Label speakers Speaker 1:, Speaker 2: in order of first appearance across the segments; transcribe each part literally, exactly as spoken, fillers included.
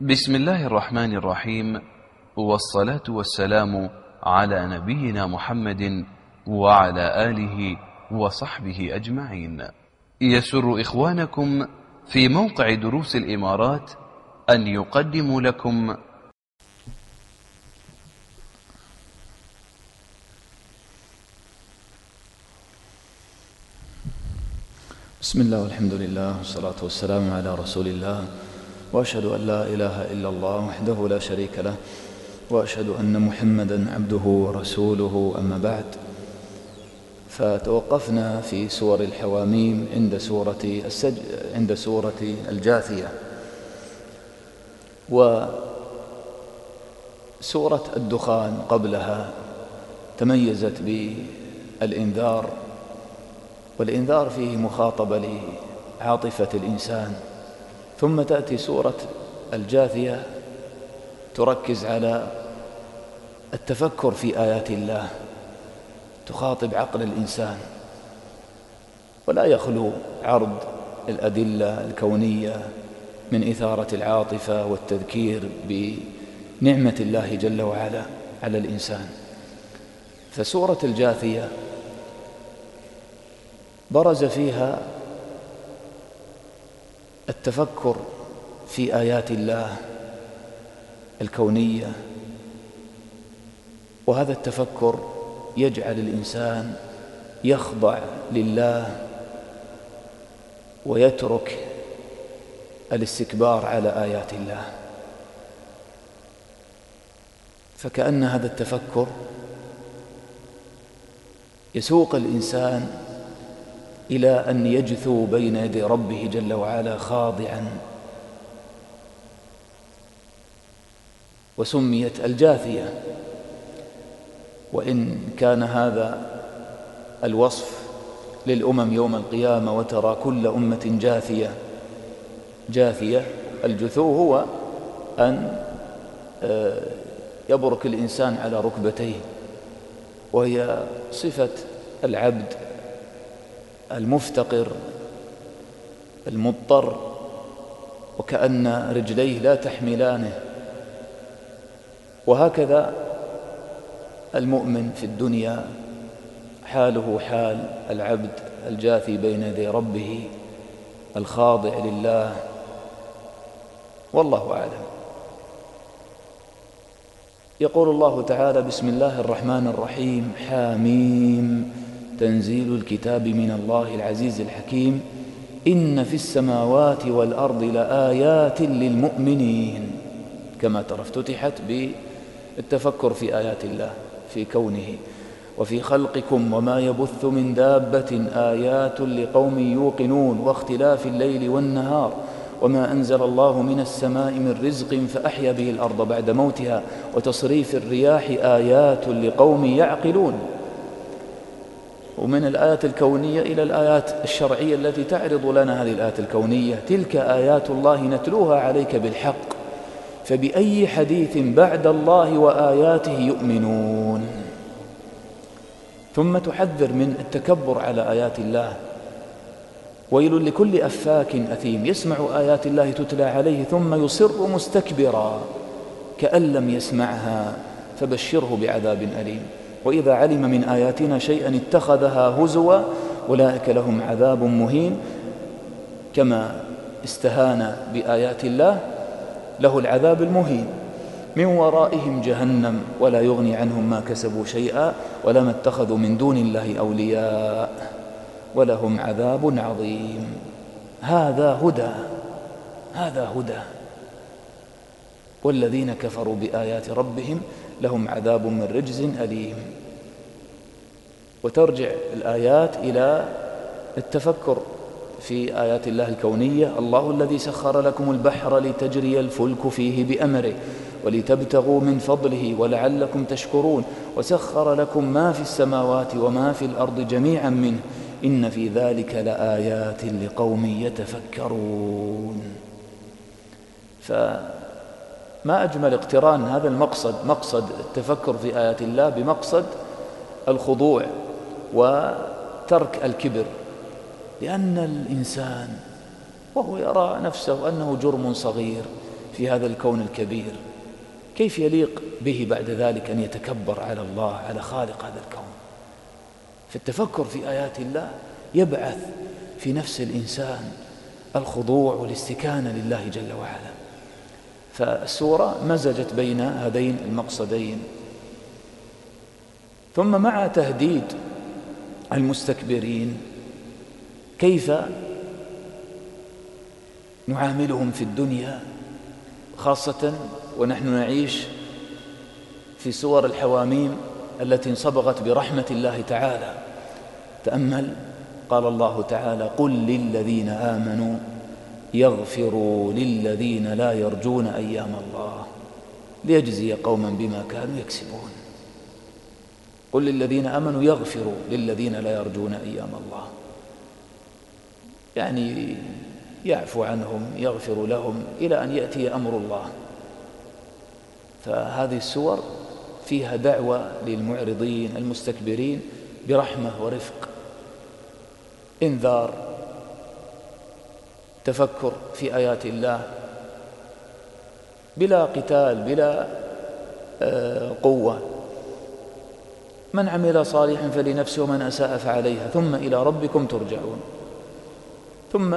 Speaker 1: بسم الله الرحمن الرحيم، والصلاة والسلام على نبينا محمد وعلى آله وصحبه أجمعين. يسر إخوانكم في موقع دروس الإمارات أن يقدموا لكم
Speaker 2: بسم الله والحمد لله والصلاة والسلام على رسول الله، وأشهد أن لا إله إلا الله وحده لا شريك له، وأشهد أن محمدًا عبده ورسوله، أما بعد. فتوقفنا في سور الحواميم عند سورة السج... عند سورة الجاثية، وسورة الدخان قبلها تميزت بالإنذار، والإنذار فيه مخاطبة لعاطفة الإنسان، ثم تأتي سورة الجاثية تركز على التفكر في آيات الله، تخاطب عقل الإنسان، ولا يخلو عرض الأدلة الكونية من إثارة العاطفة والتذكير بنعمة الله جل وعلا على الإنسان. فسورة الجاثية برز فيها التفكر في آيات الله الكونية، وهذا التفكر يجعل الإنسان يخضع لله ويترك الاستكبار على آيات الله، فكأن هذا التفكر يسوق الإنسان إلى أن يجثو بين يدي ربه جل وعلا خاضعا. وسميت الجاثية، وإن كان هذا الوصف للأمم يوم القيامة، وترى كل أمة جاثية. جاثية الجثو هو أن يبرك الإنسان على ركبتيه، وهي صفة العبد المفتقر المضطر، وكأن رجليه لا تحملانه. وهكذا المؤمن في الدنيا حاله حال العبد الجاثي بين يدي ربه الخاضع لله، والله أعلم. يقول الله تعالى: بسم الله الرحمن الرحيم، حاميم، تنزيل الكتاب من الله العزيز الحكيم، إن في السماوات والأرض لآيات للمؤمنين. كما ترى افتتحت بالتفكر في آيات الله في كونه وفي خلقكم وما يبث من دابة آيات لقوم يوقنون واختلاف الليل والنهار وما أنزل الله من السماء من رزق فأحيا به الأرض بعد موتها وتصريف الرياح آيات لقوم يعقلون. ومن الآيات الكونية إلى الآيات الشرعية التي تعرض لنا هذه الآيات الكونية: تلك آيات الله نتلوها عليك بالحق فبأي حديث بعد الله وآياته يؤمنون. ثم تحذر من التكبر على آيات الله. ويل لكل أفاك أثيم يسمع آيات الله تتلى عليه ثم يصر مستكبرا كأن لم يسمعها فبشره بعذاب أليم. وإذا علم من آياتنا شيئا اتخذها هزوا أولئك لهم عذاب مهين. كما استهان بآيات الله له العذاب المهين. من ورائهم جهنم ولا يغني عنهم ما كسبوا شيئا ولما اتخذوا من دون الله أولياء ولهم عذاب عظيم. هذا هدى، هذا هدى. والذين كفروا بآيات ربهم لهم عذاب من رجز أليم. وترجع الآيات إلى التفكر في آيات الله الكونية: الله الذي سخر لكم البحر لتجري الفلك فيه بأمره ولتبتغوا من فضله ولعلكم تشكرون وسخر لكم ما في السماوات وما في الأرض جميعا منه إن في ذلك لآيات لقوم يتفكرون. فما أجمل اقتران هذا المقصد، مقصد التفكر في آيات الله، بمقصد الخضوع وترك الكبر. لأن الإنسان وهو يرى نفسه أنه جرم صغير في هذا الكون الكبير، كيف يليق به بعد ذلك أن يتكبر على الله، على خالق هذا الكون؟ فالتفكر في آيات الله يبعث في نفس الإنسان الخضوع والاستكانة لله جل وعلا. فالسورة مزجت بين هذين المقصدين. ثم مع تهديد المستكبرين كيف نعاملهم في الدنيا، خاصة ونحن نعيش في سور الحواميم التي انصبغت برحمة الله تعالى. تأمل، قال الله تعالى: قل للذين آمنوا يغفروا للذين لا يرجون أيام الله ليجزي قوما بما كانوا يكسبون. قل للذين آمنوا يغفروا للذين لا يرجون أيام الله، يعني يعفو عنهم، يغفر لهم إلى أن يأتي أمر الله. فهذه السور فيها دعوة للمعرضين المستكبرين برحمة ورفق، إنذار، تفكر في آيات الله بلا قتال، بلا قوة. من عمل صالحا فلنفسه ومن أساء فعليها ثم إلى ربكم ترجعون. ثم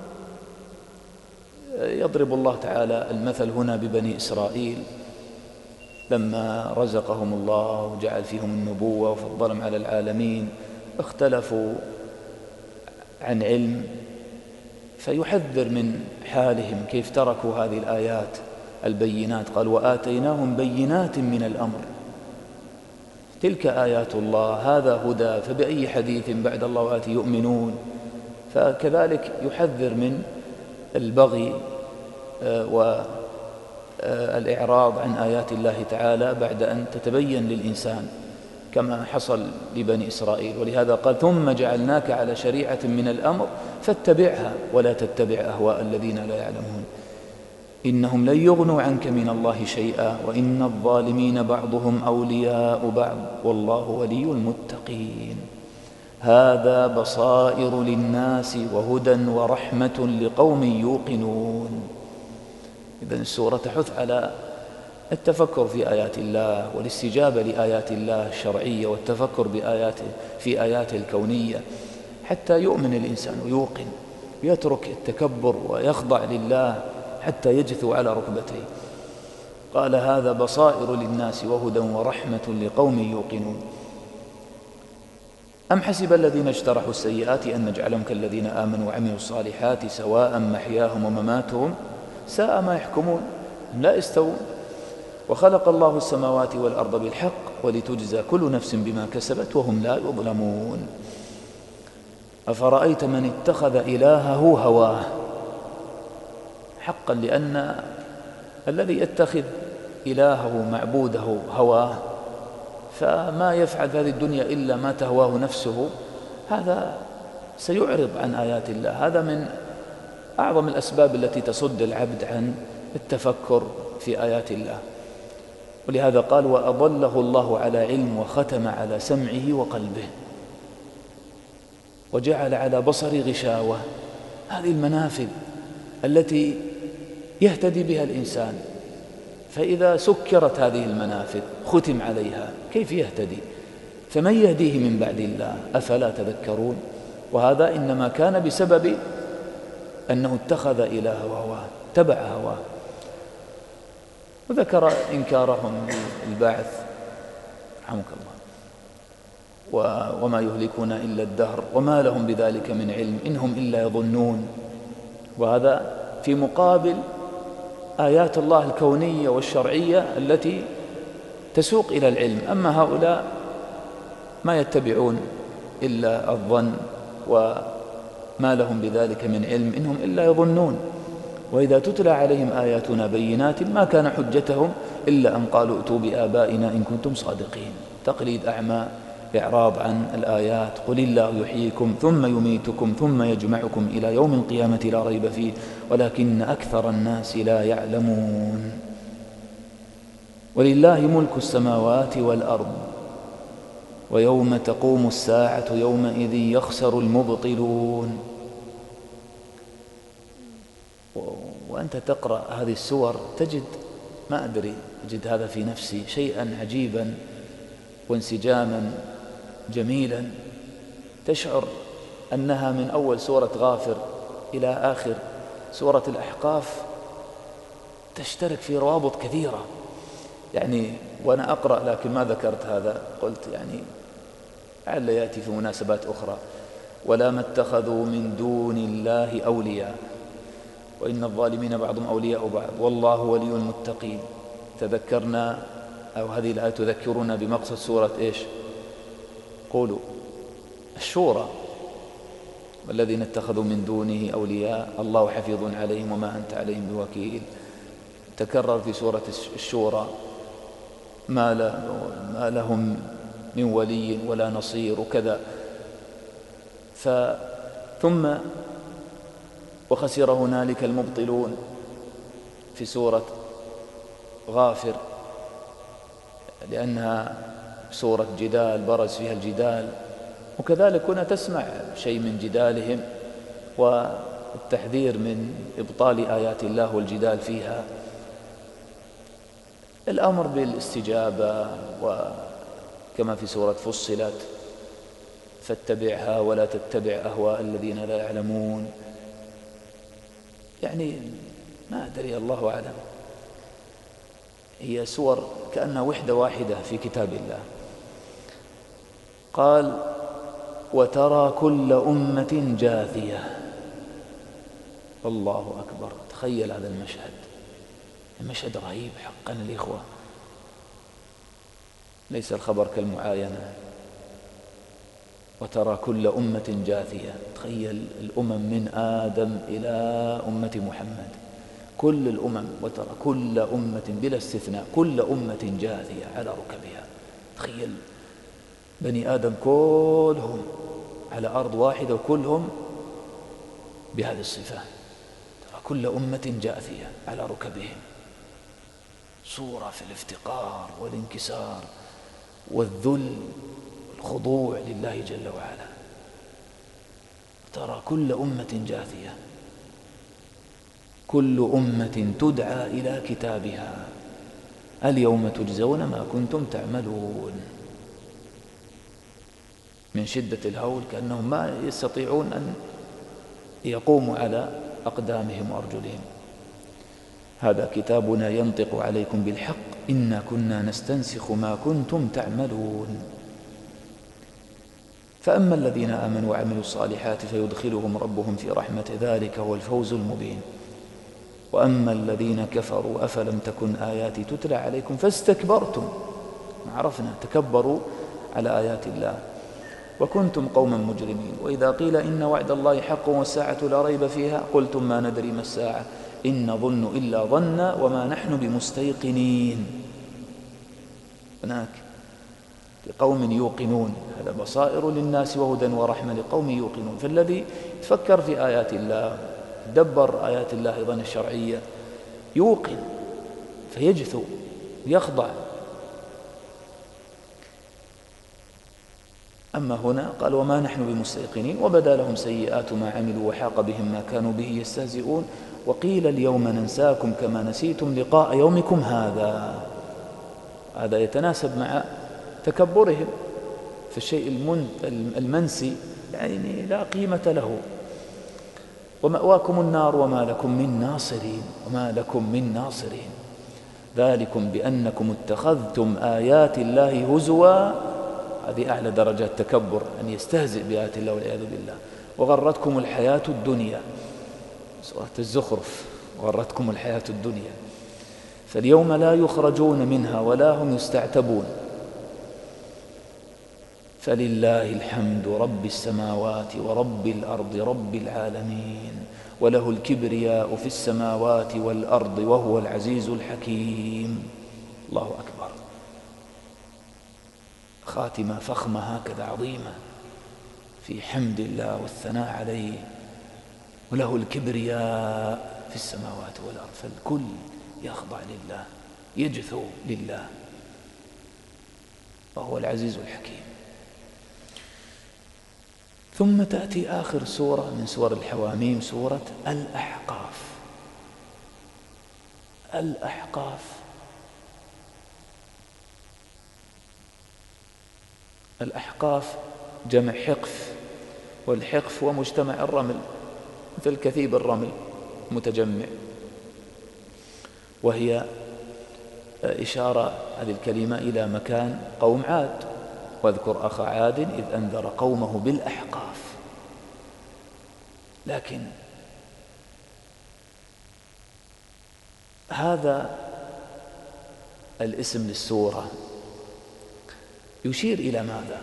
Speaker 2: يضرب الله تعالى المثل هنا ببني إسرائيل لما رزقهم الله وجعل فيهم النبوة وفضلهم على العالمين، اختلفوا عن علم، فيحذر من حالهم كيف تركوا هذه الآيات البينات. قال: وآتيناهم بينات من الأمر. تلك آيات الله، هذا هدى، فبأي حديث بعد الله وآتي يؤمنون. فكذلك يحذر من البغي والإعراض عن آيات الله تعالى بعد أن تتبين للإنسان، كما حصل لبني إسرائيل. ولهذا قال: ثم جعلناك على شريعة من الأمر فاتبعها ولا تتبع أهواء الذين لا يعلمون إنهم لن يغنوا عنك من الله شيئا وإن الظالمين بعضهم أولياء بعض والله ولي المتقين. هذا بصائر للناس وهدى ورحمة لقوم يوقنون. إذن السورة تحث على التفكر في آيات الله والاستجابة لآيات الله الشرعية والتفكر بآياته في آياته الكونية حتى يؤمن الإنسان ويوقن، يترك التكبر ويخضع لله حتى يجثو على ركبتيه. قال: هذا بصائر للناس وهدى ورحمة لقوم يوقنون. أم حسب الذين اجترحوا السيئات أن نجعلهم كالذين آمنوا وعملوا الصالحات سواء محياهم ومماتهم ساء ما يحكمون. لا يستوون. وخلق الله السماوات والأرض بالحق ولتجزى كل نفس بما كسبت وهم لا يظلمون. أفرأيت من اتخذ إلهه هواه. حقا، لأن الذي يتخذ إلهه معبوده هواه فما يفعل في هذه الدنيا إلا ما تهواه نفسه، هذا سيعرض عن آيات الله. هذا من أعظم الأسباب التي تصد العبد عن التفكر في آيات الله. ولهذا قال: وأضله الله على علم وختم على سمعه وقلبه وجعل على بصر غشاوة. هذه المنافذ التي يهتدي بها الإنسان، فإذا سكرت هذه المنافذ ختم عليها كيف يهتدي؟ فمن يهديه من بعد الله؟ أفلا تذكرون؟ وهذا إنما كان بسبب أنه اتخذ إله هواه، تبع هواه. وذكر إنكارهم البعث رحمك الله، وما يهلكون إلا الدهر وما لهم بذلك من علم إنهم إلا يظنون. وهذا في مقابل آيات الله الكونية والشرعية التي تسوق إلى العلم. أما هؤلاء ما يتبعون إلا الظن وما لهم بذلك من علم إنهم إلا يظنون. وإذا تتلى عليهم آياتنا بينات ما كان حجتهم إلا أن قالوا ائتوا بآبائنا إن كنتم صادقين. تقليد أعمى، إعراض عن الآيات. قل الله يحييكم ثم يميتكم ثم يجمعكم إلى يوم القيامة لا ريب فيه ولكن أكثر الناس لا يعلمون. ولله ملك السماوات والأرض ويوم تقوم الساعة يومئذ يخسر المبطلون. وأنت تقرأ هذه السور تجد، ما أدري، أجد هذا في نفسي شيئا عجيبا وانسجاما جميلا، تشعر أنها من أول سورة غافر إلى آخر سورة الأحقاف تشترك في روابط كثيرة. يعني وأنا أقرأ، لكن ما ذكرت هذا، قلت يعني لعل يأتي في مناسبات أخرى: ولا ما اتخذوا من دون الله أولياء وإن الظالمين بعضهم أولياء بعض والله ولي المتقين. تذكرنا، أو هذه الآية تذكرنا بمقصد سورة إيش؟ قولوا الشورى: والذين اتخذوا من دونه أولياء الله حفيظ عليهم وما أنت عليهم بوكيل. تكرر في سورة الشورى: ما لهم من ولي ولا نصير وكذا. ثم وخسر هنالك المبطلون في سورة غافر، لأنها سورة جدال برز فيها الجدال، وكذلك هنا تسمع شيء من جدالهم والتحذير من إبطال آيات الله والجدال فيها. الأمر بالاستجابة، وكما في سورة فصلت: فاتبعها ولا تتبع أهواء الذين لا يعلمون. يعني ما أدري، الله أعلم، هي سور كأنها وحدة واحدة في كتاب الله. قال: وترى كل أمة جاثية. الله أكبر، تخيل هذا المشهد، المشهد رهيب حقا الإخوة، ليس الخبر كالمعاينة. وترى كل أمة جاثية، تخيل الأمم من آدم إلى أمة محمد، كل الأمم، وترى كل أمة بلا استثناء، كل أمة جاثية على ركبها. تخيل بني آدم كلهم على أرض واحدة وكلهم بهذه الصفة، ترى كل أمة جاثية على ركبهم. صورة في الافتقار والانكسار والذل والخضوع لله جل وعلا. ترى كل أمة جاثية، كل أمة تدعى إلى كتابها اليوم تجزون ما كنتم تعملون. من شدة الهول كأنهم ما يستطيعون أن يقوموا على أقدامهم وأرجلهم. هذا كتابنا ينطق عليكم بالحق إنا كنا نستنسخ ما كنتم تعملون. فأما الذين آمنوا وعملوا الصالحات فيدخلهم ربهم في رحمة، ذلك هو الفوز المبين. وأما الذين كفروا أفلم تكن آياتي تتلى عليكم فاستكبرتم، عرفنا تكبروا على آيات الله وكنتم قوما مجرمين. وإذا قيل إن وعد الله حق والساعة لا ريب فيها قلتم ما ندري ما الساعة إن نظن إلا ظنا وما نحن بمستيقنين. هناك لقوم يوقنون، هذا بصائر للناس وهدى ورحمة لقوم يوقنون. فالذي يتفكر في آيات الله، دبر آيات الله أيضا الشرعية، يوقن فيجثو يخضع. أما هنا قال وما نحن بمستيقنين وبدا لهم سيئات ما عملوا وحاق بهم ما كانوا به يستهزئون وقيل اليوم ننساكم كما نسيتم لقاء يومكم هذا. هذا يتناسب مع تكبرهم في الشيء المنسي، يعني لا قيمة له. ومأواكم النار وما لكم من ناصرين، وما لكم من ناصرين ذلكم بأنكم اتخذتم آيات الله هزوا. هذه أعلى درجات تكبر، أن يستهزئ بآيات الله والعياذ بالله. وغرتكم الحياة الدنيا، سورة الزخرف، غرتكم الحياة الدنيا فاليوم لا يخرجون منها ولا هم يستعتبون. فلله الحمد رب السماوات ورب الأرض رب العالمين وله الكبرياء في السماوات والأرض وهو العزيز الحكيم. الله أكبر، خاتمة فخمة هكذا عظيمة في حمد الله والثناء عليه. وله الكبرياء في السماوات والأرض، فالكل يخضع لله يجثو لله وهو العزيز الحكيم. ثم تأتي آخر سورة من سور الحواميم، سورة الأحقاف. الأحقاف. الأحقاف جمع حقف، والحقف هو مجتمع الرمل مثل كثيب الرمل متجمع، وهي إشارة هذه الكلمة إلى مكان قوم عاد. واذكر أخا عاد إذ أنذر قومه بالأحقاف. لكن هذا الاسم للسورة يشير إلى ماذا؟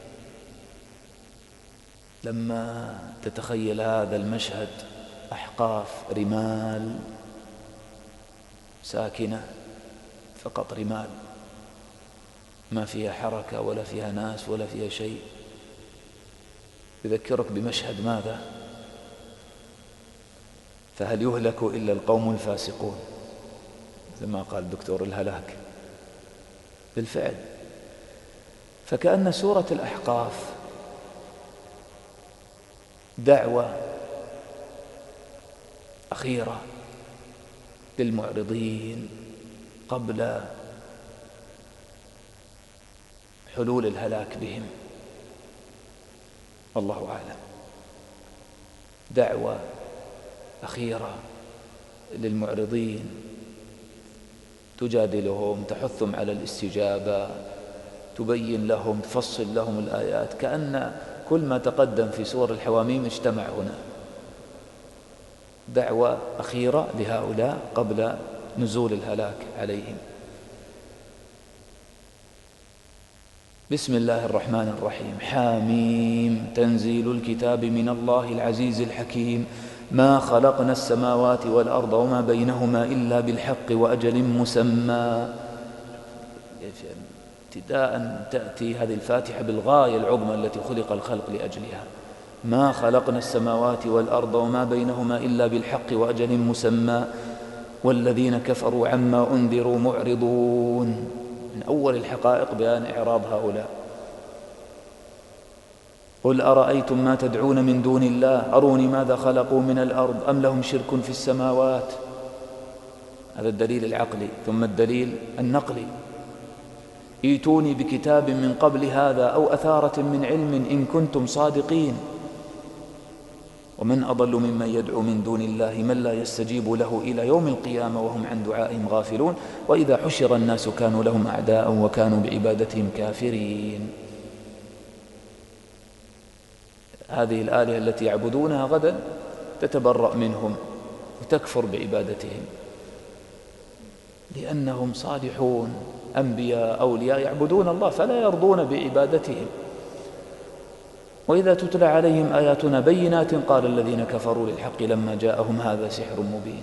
Speaker 2: لما تتخيل هذا المشهد، أحقاف رمال ساكنة، فقط رمال، ما فيها حركة ولا فيها ناس ولا فيها شيء، يذكرك بمشهد ماذا؟ فهل يهلك إلا القوم الفاسقون، مثل ما قال الدكتور الهلاك. بالفعل، فكأن سورة الأحقاف دعوة أخيرة للمعرضين قبل حلول الهلاك بهم، والله أعلم. دعوة أخيرة للمعرضين تجادلهم، تحثهم على الاستجابة، تبين لهم، تفصل لهم الآيات، كأن كل ما تقدم في سور الحواميم اجتمع هنا. دعوة أخيرة لهؤلاء قبل نزول الهلاك عليهم. بسم الله الرحمن الرحيم. حاميم، تنزيل الكتاب من الله العزيز الحكيم. ما خلقنا السماوات والأرض وما بينهما إلا بالحق وأجل مسمى. ابتداء تأتي هذه الفاتحة بالغاية العظمى التي خلق الخلق لأجلها. ما خلقنا السماوات والأرض وما بينهما إلا بالحق وأجل مسمى والذين كفروا عما أنذروا معرضون. من أول الحقائق بيان إعراض هؤلاء. قل أرأيتم ما تدعون من دون الله أروني ماذا خلقوا من الأرض أم لهم شرك في السماوات. هذا الدليل العقلي. ثم الدليل النقلي. ائتوني بكتاب من قبل هذا أو أثارة من علم إن كنتم صادقين. ومن أضل ممن يدعو من دون الله من لا يستجيب له إلى يوم القيامة وهم عن دعائهم غافلون وإذا حشر الناس كانوا لهم أعداء وكانوا بعبادتهم كافرين. هذه الآلهة التي يعبدونها غدا تتبرأ منهم وتكفر بعبادتهم لأنهم صالحون أنبياء أولياء يعبدون الله فلا يرضون بعبادتهم. وإذا تتلى عليهم آياتنا بينات قال الذين كفروا للحق لما جاءهم هذا سحر مبين.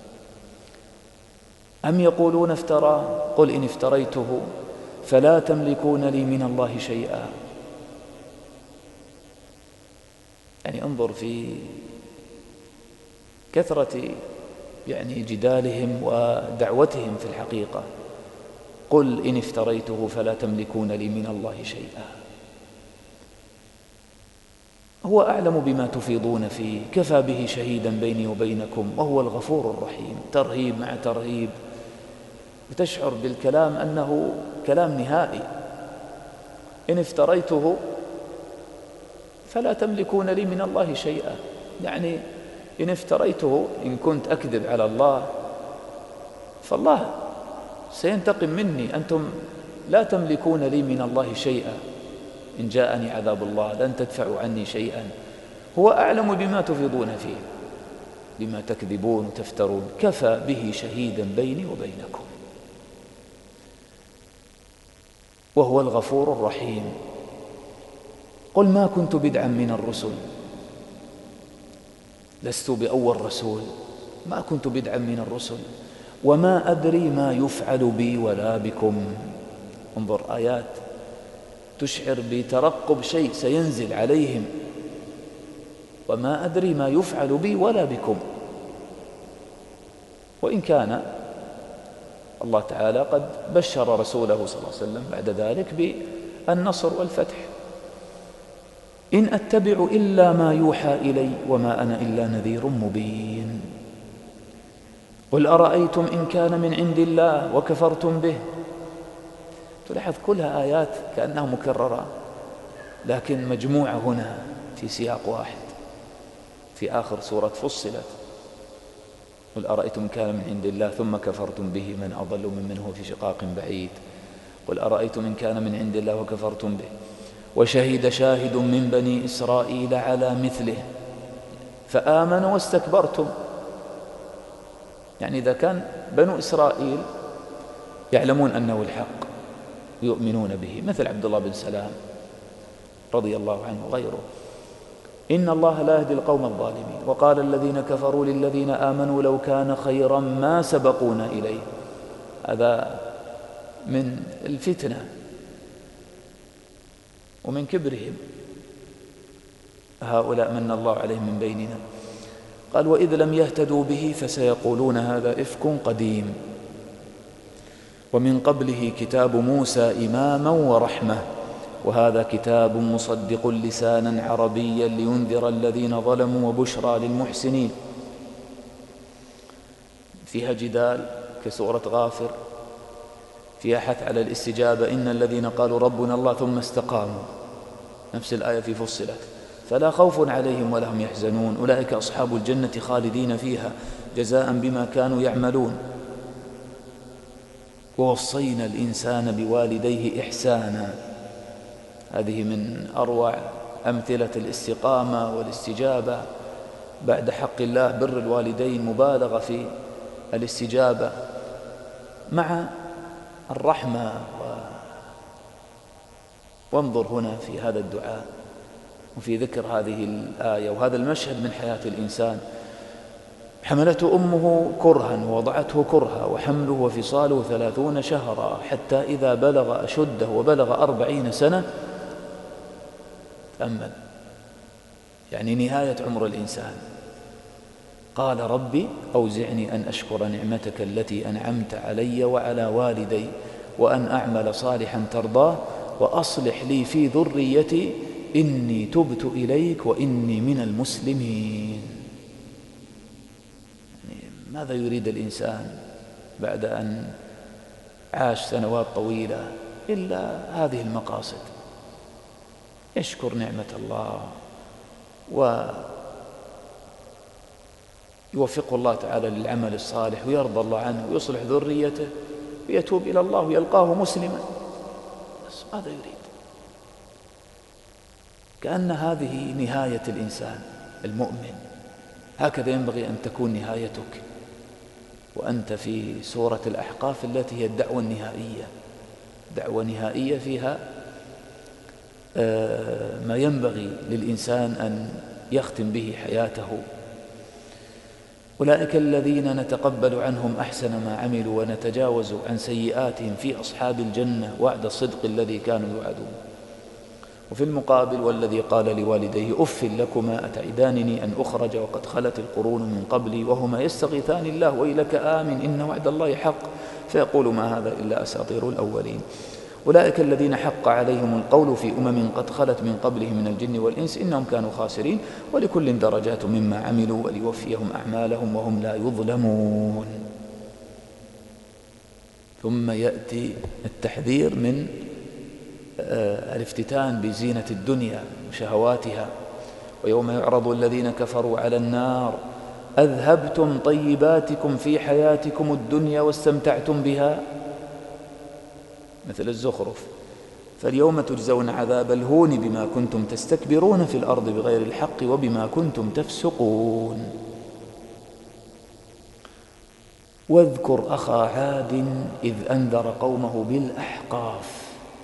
Speaker 2: أم يقولون افترى قل إن افتريته فلا تملكون لي من الله شيئا. يعني انظر في كثرة يعني جدالهم ودعوتهم في الحقيقة. قل إن افتريته فلا تملكون لي من الله شيئا. هو أعلم بما تفيضون فيه كفى به شهيدا بيني وبينكم وهو الغفور الرحيم. ترهيب مع ترهيب وتشعر بالكلام أنه كلام نهائي. إن افتريته فلا تملكون لي من الله شيئا. يعني إن افتريته إن كنت أكذب على الله فالله سينتقم مني. أنتم لا تملكون لي من الله شيئا. إن جاءني عذاب الله لن تدفعوا عني شيئا. هو أعلم بما تفيضون فيه بما تكذبون وتفترون. كفى به شهيدا بيني وبينكم وهو الغفور الرحيم. قل ما كنت بدعا من الرسل لست بأول رسول ما كنت بدعا من الرسل وما أدري ما يفعل بي ولا بكم. انظر آيات تشعر بترقب شيء سينزل عليهم. وما أدري ما يفعل بي ولا بكم. وإن كان الله تعالى قد بشر رسوله صلى الله عليه وسلم بعد ذلك بالنصر والفتح. إن أتبع إلا ما يوحى إلي وما أنا إلا نذير مبين. قل أرأيتم إن كان من عند الله وكفرتم به. تلاحظ كلها آيات كأنها مكررة، لكن مجموعة هنا في سياق واحد في آخر سورة فصلت. قل أرأيتم إن كان من عند الله ثم كفرتم به من أضل ممن هو في شقاق بعيد. قل أرأيتم إن كان من عند الله وكفرتم به وشهد شاهد من بني إسرائيل على مثله فآمنوا واستكبرتم. يعني إذا كان بنو إسرائيل يعلمون أنه الحق يؤمنون به، مثل عبد الله بن سلام رضي الله عنه وغيره، إن الله لا يهدي القوم الظالمين. وقال الذين كفروا للذين آمنوا لو كان خيرا ما سبقونا إليه. هذا من الفتنة ومن كبرهم، هؤلاء من الله عليهم من بيننا. قال وإذ لم يهتدوا به فسيقولون هذا إفك قديم. ومن قبله كتاب موسى إماما ورحمة وهذا كتاب مصدق لسانا عربيا لينذر الذين ظلموا وبشرى للمحسنين. فيها جدال كسورة غافر، فيها حث على الاستجابة، إن الذين قالوا ربنا الله ثم استقاموا، نفس الآية في فصلت، فلا خوف عليهم ولا هم يحزنون أولئك أصحاب الجنة خالدين فيها جزاء بما كانوا يعملون. ووصينا الإنسان بوالديه إحسانا. هذه من أروع أمثلة الاستقامة والاستجابة بعد حق الله، بر الوالدين، مبالغة في الاستجابة مع الرحمة. و... وانظر هنا في هذا الدعاء وفي ذكر هذه الآية وهذا المشهد من حياة الإنسان. حملته أمه كرها ووضعته كرها وحمله وفصاله ثلاثون شهرا حتى إذا بلغ أشده وبلغ أربعين سنة. تأمل، يعني نهاية عمر الإنسان. قال ربي أوزعني أن أشكر نعمتك التي أنعمت علي وعلى والدي وأن أعمل صالحا ترضاه وأصلح لي في ذريتي إني تبت إليك وإني من المسلمين. يعني ماذا يريد الإنسان بعد أن عاش سنوات طويلة إلا هذه المقاصد؟ يشكر نعمة الله ويوفقه الله تعالى للعمل الصالح ويرضى الله عنه ويصلح ذريته ويتوب إلى الله ويلقاه مسلما. بس ماذا يريد؟ كأن هذه نهاية الإنسان المؤمن. هكذا ينبغي أن تكون نهايتك وأنت في سورة الأحقاف التي هي الدعوة النهائية، دعوة نهائية فيها ما ينبغي للإنسان أن يختم به حياته. أولئك الذين نتقبل عنهم أحسن ما عملوا ونتجاوز عن سيئاتهم في أصحاب الجنة وعد الصدق الذي كانوا يوعدون. وفي المقابل والذي قال لوالديه أف لكما أتعدانني أن أخرج وقد خلت القرون من قبلي وهما يستغيثان الله ويلك آمن إن وعد الله حق فيقول ما هذا إلا أساطير الأولين. أولئك الذين حق عليهم القول في أمم قد خلت من قبلهم من الجن والإنس إنهم كانوا خاسرين ولكل درجات مما عملوا وليوفيهم أعمالهم وهم لا يظلمون. ثم يأتي التحذير من الافتتان بزينة الدنيا وشهواتها. ويوم يعرض الذين كفروا على النار أذهبتم طيباتكم في حياتكم الدنيا واستمتعتم بها، مثل الزخرف، فاليوم تجزون عذاب الهون بما كنتم تستكبرون في الأرض بغير الحق وبما كنتم تفسقون. واذكر أخا عاد إذ أنذر قومه بالأحقاف.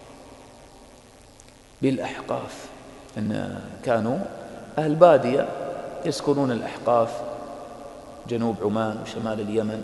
Speaker 2: بالأحقاف أن كانوا أهل بادية يسكنون الأحقاف جنوب عمان وشمال اليمن.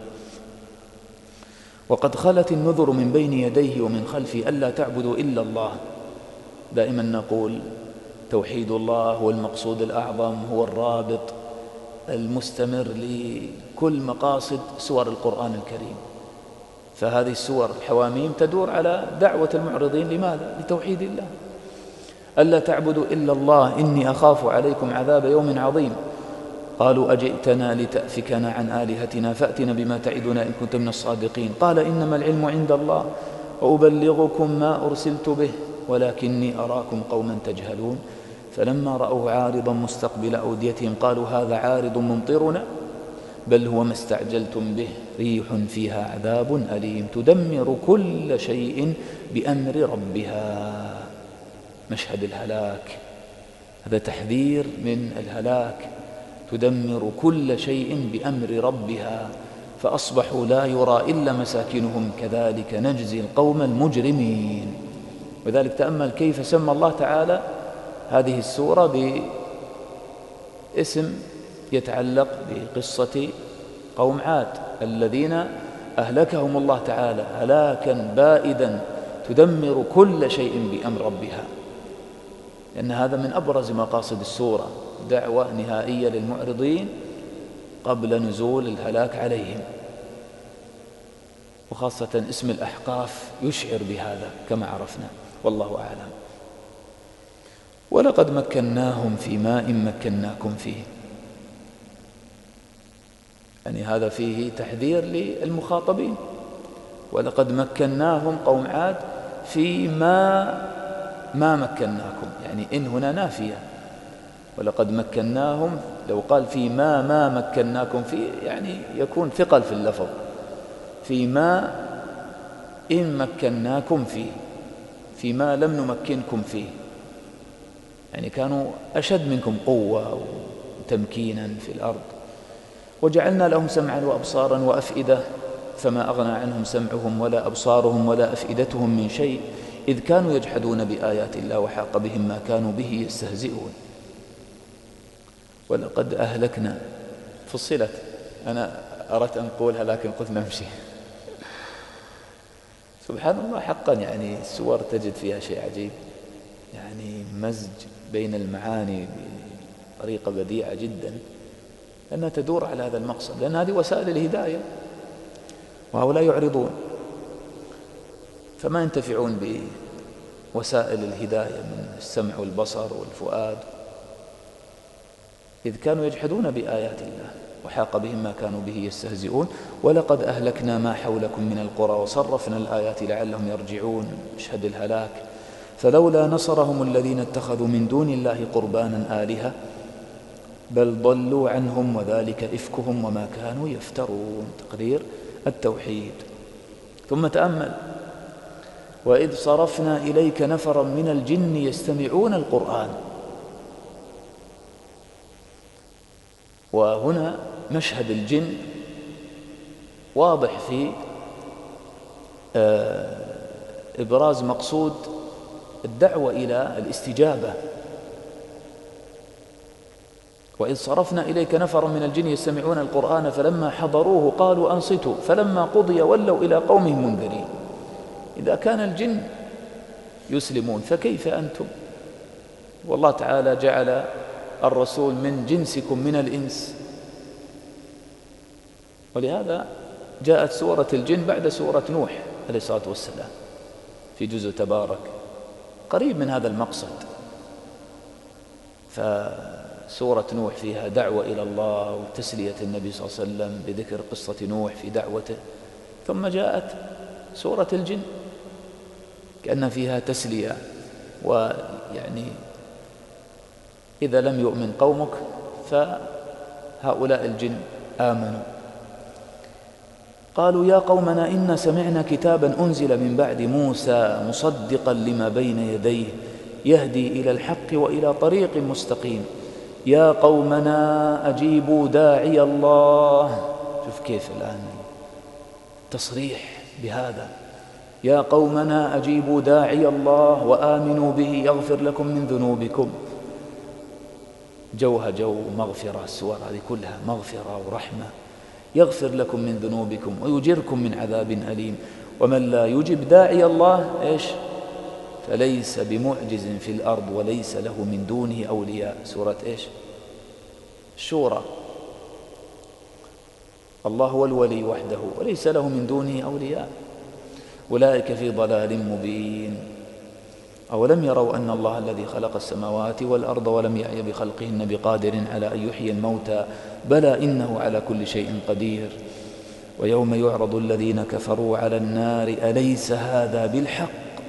Speaker 2: وقد خلت النذر من بين يديه ومن خلفه ألا تعبدوا إلا الله. دائما نقول توحيد الله هو المقصود الأعظم، هو الرابط المستمر لكل مقاصد سور القرآن الكريم. فهذه السور الحواميم تدور على دعوة المعرضين لماذا؟ لتوحيد الله. ألا تعبدوا إلا الله إني أخاف عليكم عذاب يوم عظيم. قالوا أجئتنا لتأفكنا عن آلهتنا فأتنا بما تعدنا إن كنت من الصادقين قال إنما العلم عند الله وأبلغكم ما أرسلت به ولكني أراكم قوما تجهلون فلما رأوه عارضا مستقبل أوديتهم قالوا هذا عارض ممطرنا بل هو ما استعجلتم به ريح فيها عذاب أليم تدمر كل شيء بأمر ربها. مشهد الهلاك، هذا تحذير من الهلاك. تدمر كل شيء بأمر ربها فأصبحوا لا يرى إلا مساكنهم كذلك نجزي القوم المجرمين. وذلك تأمل كيف سمى الله تعالى هذه السورة باسم يتعلق بقصة قوم عاد الذين أهلكهم الله تعالى هلاكا بائدا تدمر كل شيء بأمر ربها، لأن هذا من أبرز مقاصد السورة، دعوة نهائية للمعرضين قبل نزول الهلاك عليهم. وخاصة اسم الأحقاف يشعر بهذا كما عرفنا، والله أعلم. ولقد مكناهم في ماء مكناكم فيه، يعني هذا فيه تحذير للمخاطبين. ولقد مكناهم قوم عاد في ما ما مكناكم، يعني إن هنا نافية. ولقد مكناهم لو قال في ما ما مكناكم فيه يعني يكون ثقل في اللفظ، في ما إن مكناكم فيه، في ما لم نمكنكم فيه، يعني كانوا أشد منكم قوة وتمكينا في الأرض. وجعلنا لهم سمعا وأبصارا وأفئدة فما أغنى عنهم سمعهم ولا أبصارهم ولا أفئدتهم من شيء إذ كانوا يجحدون بآيات الله وحاق بهم ما كانوا به يستهزئون. ولقد أهلكنا فصلت، أنا أردت أن أقولها لكن قلت نمشي. سبحان الله حقا، يعني السور تجد فيها شيء عجيب، يعني مزج بين المعاني بطريقة بديعة جدا، لأنها تدور على هذا المقصد، لأن هذه وسائل الهداية وهؤلاء يعرضون فما ينتفعون بوسائل الهداية من السمع والبصر والفؤاد، إذ كانوا يجحدون بآيات الله وحاق بهم ما كانوا به يستهزئون. ولقد أهلكنا ما حولكم من القرى وصرفنا الآيات لعلهم يرجعون. مشهد الهلاك. فلولا نصرهم الذين اتخذوا من دون الله قربانا آلهة بل ضلوا عنهم وذلك إفكهم وما كانوا يفترون. تقرير التوحيد. ثم تأمل وإذ صرفنا إليك نفرا من الجن يستمعون القرآن. وهنا مشهد الجن واضح في إبراز مقصود الدعوة إلى الاستجابة. وإذ صرفنا إليك نفرا من الجن يستمعون القرآن فلما حضروه قالوا أنصتوا فلما قضي ولوا إلى قومهم منذرين. إذا كان الجن يسلمون فكيف أنتم؟ والله تعالى جعل الرسول من جنسكم من الإنس، ولهذا جاءت سورة الجن بعد سورة نوح عليه الصلاة والسلام في جزء تبارك، قريب من هذا المقصد. فسورة نوح فيها دعوة إلى الله وتسلية النبي صلى الله عليه وسلم بذكر قصة نوح في دعوته، ثم جاءت سورة الجن كأن فيها تسلية، ويعني إذا لم يؤمن قومك فهؤلاء الجن آمنوا. قالوا يا قومنا إنا سمعنا كتابا أنزل من بعد موسى مصدقا لما بين يديه يهدي إلى الحق وإلى طريق مستقيم يا قومنا أجيبوا داعي الله. شوف كيف الآن تصريح بهذا، يا قومنا أجيبوا داعي الله وآمنوا به يغفر لكم من ذنوبكم. جوها جو مغفرة، السور هذه كلها مغفرة ورحمة. يغفر لكم من ذنوبكم ويجركم من عذاب أليم. ومن لا يجب داعي الله إيش فليس بمعجز في الأرض وليس له من دونه أولياء. سورة إيش؟ الشورى. الله هو الولي وحده وليس له من دونه أولياء أولئك في ضلال مبين. أولم يروا أن الله الذي خلق السماوات والأرض ولم يعي بخلقهن بقادر على أن يحيي الموتى بلى إنه على كل شيء قدير. ويوم يعرض الذين كفروا على النار أليس هذا بالحق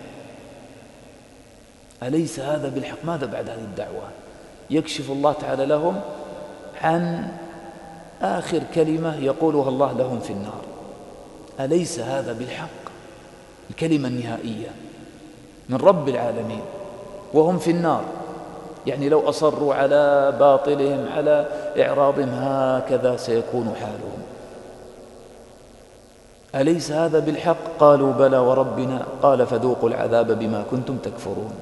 Speaker 2: أليس هذا بالحق. ماذا بعد هذه الدعوة؟ يكشف الله تعالى لهم عن آخر كلمة يقولها الله لهم في النار، أليس هذا بالحق، الكلمة النهائية من رب العالمين وهم في النار. يعني لو أصروا على باطلهم على إعراضهم هكذا سيكون حالهم. أليس هذا بالحق؟ قالوا بلى وربنا. قال فذوقوا العذاب بما كنتم تكفرون.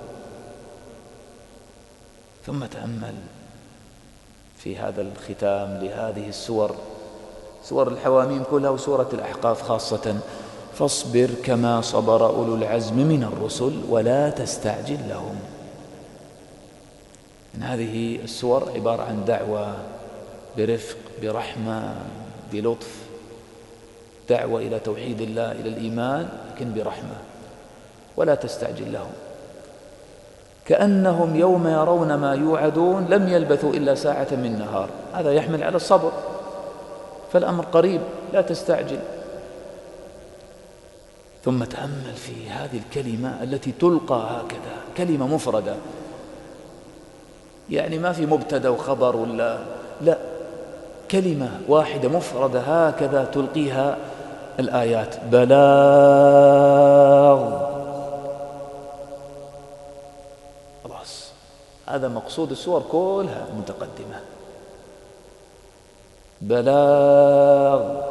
Speaker 2: ثم تأمل في هذا الختام لهذه السور، سور الحواميم كلها وسورة الأحقاف خاصة: فاصبر كما صبر أولو العزم من الرسل ولا تستعجل لهم. من هذه السور عبارة عن دعوة برفق برحمة بلطف، دعوة إلى توحيد الله إلى الإيمان لكن برحمة. ولا تستعجل لهم كأنهم يوم يرون ما يوعدون لم يلبثوا إلا ساعة من نهار. هذا يحمل على الصبر، فالأمر قريب لا تستعجل. ثم تأمل في هذه الكلمة التي تلقى هكذا، كلمة مفردة، يعني ما في مبتدأ وخبر ولا لا، كلمة واحدة مفردة هكذا تلقيها الآيات: بلاغ. خلاص، هذا مقصود السور كلها متقدمة، بلاغ.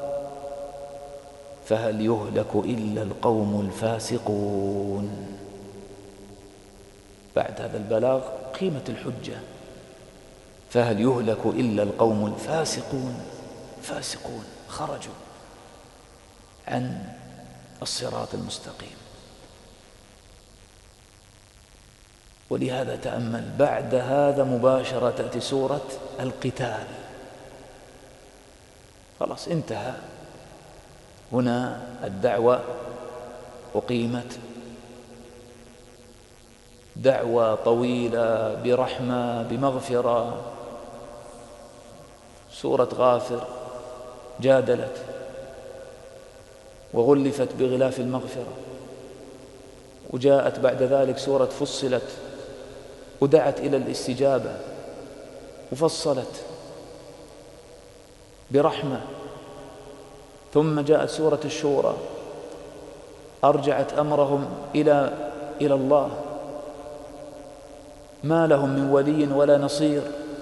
Speaker 2: فهل يهلك إلا القوم الفاسقون. بعد هذا البلاغ قيمة الحجة. فهل يهلك إلا القوم الفاسقون. فاسقون خرجوا عن الصراط المستقيم. ولهذا تأمل بعد هذا مباشرة تأتي سورة القتال. خلاص انتهى هنا الدعوة، وقيمت دعوة طويلة برحمة بمغفرة. سورة غافر جادلت وغلفت بغلاف المغفرة، وجاءت بعد ذلك سورة فصلت ودعت إلى الاستجابة وفصلت برحمة. ثم جاءت سورة الشورى أرجعت أمرهم إلى إلى الله، ما لهم من ولي ولا نصير،